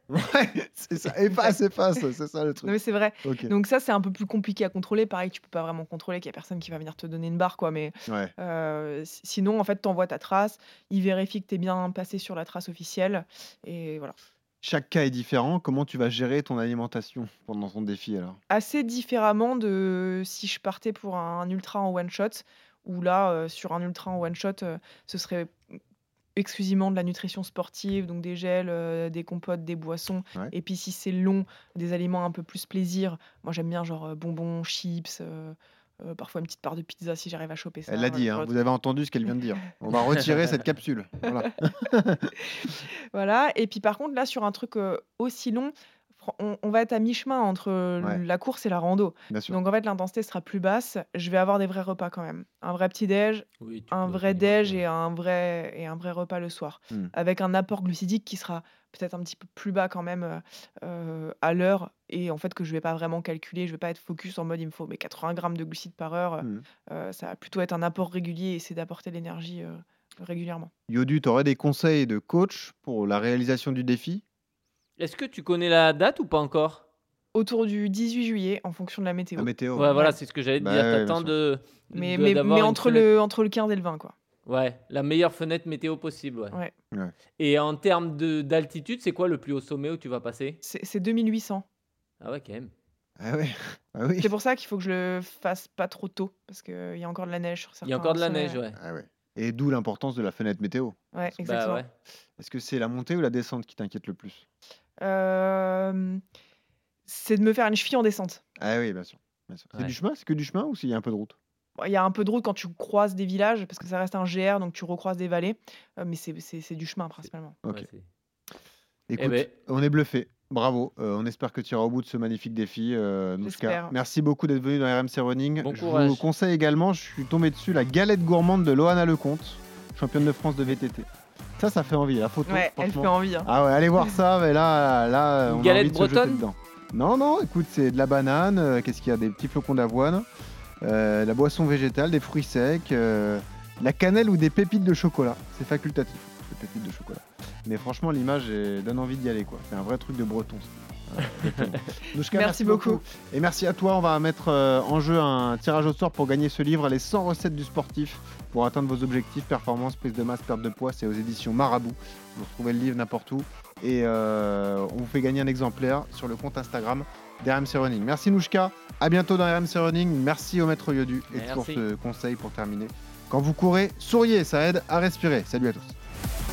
Ouais, c'est ça. Efface, efface, c'est ça le Non, truc. mais c'est vrai. Ok. Donc ça, c'est un peu plus compliqué à contrôler. Pareil, tu peux pas vraiment contrôler qu'il y a personne qui va venir te donner une barre, quoi. Mais Ouais. euh, si- sinon, en fait, t'envoies ta trace, il vérifie que t'es bien passé sur la trace officielle, et voilà. Chaque cas est différent. Comment tu vas gérer ton alimentation pendant ton défi alors? Assez différemment de si je partais pour un ultra en one shot, où là, euh, sur un ultra en one shot, euh, ce serait exclusivement de la nutrition sportive, donc des gels, euh, des compotes, des boissons. Ouais. Et puis si c'est long, des aliments un peu plus plaisir. Moi, j'aime bien genre euh, bonbons, chips, euh, euh, parfois une petite part de pizza si j'arrive à choper ça. Elle l'a voilà, dit, ce hein, genre de vous truc. avez entendu ce qu'elle vient de dire. On va retirer cette capsule. Voilà. Voilà. Et puis par contre, là, sur un truc euh, aussi long, fran- on, on va être à mi-chemin entre Ouais, la course et la rando. bien sûr. Donc en fait, l'intensité sera plus basse. Je vais avoir des vrais repas quand même. Un vrai petit-déj, Oui, tu un peux vrai déj t'alimenter. et un vrai, et un vrai repas le soir. Hmm. Avec un apport glucidique qui sera peut-être un petit peu plus bas quand même euh, euh, à l'heure. Et en fait, que je vais pas vraiment calculer. Je vais pas être focus en mode il me faut mes quatre-vingts grammes de glucides par heure. Hmm. Euh, ça va plutôt être un apport régulier et essayer d'apporter l'énergie euh, régulièrement. Yodu, tu aurais des conseils de coach pour la réalisation du défi? Est-ce que tu connais la date ou pas encore? Autour du dix-huit juillet, en fonction de la La météo. météo, Ouais, ouais. voilà, Ouais. c'est ce que j'allais te Bah dire. ouais, bien T'attends sûr. de, Mais, de- mais, d'avoir mais une entre, fenêtre. le, entre le quinze et le vingt, quoi. Ouais, la meilleure fenêtre météo possible, ouais. Ouais. Ouais. Et en termes de, d'altitude, c'est quoi le plus haut sommet où tu vas passer? C'est c'est deux mille huit cents. Ah ouais, quand même. Ah ouais, ah oui. C'est pour ça qu'il faut que je le fasse pas trop tôt, parce qu'il y a encore de la neige sur Il y a certains encore de la sommets. neige, ouais. Ah ouais. Et d'où l'importance de la fenêtre météo. Ouais, Parce que- Bah exactement. ouais. Est-ce que c'est la montée ou la descente qui t'inquiète le plus? Euh, c'est de me faire une cheville en descente. Ah oui, bien sûr. bien sûr. C'est Ouais. du chemin? C'est que du chemin ou s'il y a un peu de route? Bon, il y a un peu de route quand tu croises des villages, parce que ça reste un G R, donc tu recroises des vallées. Euh, mais c'est c'est- c'est du chemin, principalement. Ok. Ouais, c'est- Écoute, ben. on est bluffé. Bravo. Euh, on espère que tu iras au bout de ce magnifique défi, euh, Nouchka. J'espère. Merci beaucoup d'être venu dans R M C Running. Bon je vous courage. conseille également, je suis tombé dessus, la galette gourmande de Loana Lecomte, championne de France de V T T. Ça, ça fait envie. La photo, Ouais, elle franchement. fait envie. hein. Ah ouais, allez voir ça. Mais là, là, Une on a galette envie de se jeter bretonne? dedans. Non, non. Écoute, c'est de la banane. euh, Qu'est-ce qu'il y a? Des petits flocons d'avoine, euh, la boisson végétale, des fruits secs, euh, la cannelle ou des pépites de chocolat. C'est facultatif, les pépites de chocolat. Mais franchement, l'image est- donne envie d'y aller, quoi. C'est un vrai truc de breton. ça. Voilà, exactement. Nouchka, Merci beaucoup. Et merci à toi. On va mettre euh, en jeu un tirage au sort pour gagner ce livre, Les cent recettes du sportif pour atteindre vos objectifs, performance, prise de masse, perte de poids. C'est aux éditions Marabout. Vous retrouvez le livre n'importe où. Et euh, on vous fait gagner un exemplaire sur le compte Instagram d'R M C Running. Merci Nouchka. À bientôt dans R M C Running. Merci au maître Yodu. Et Merci. toujours ce conseil pour terminer. Quand vous courez, souriez, ça aide à respirer. Salut à tous.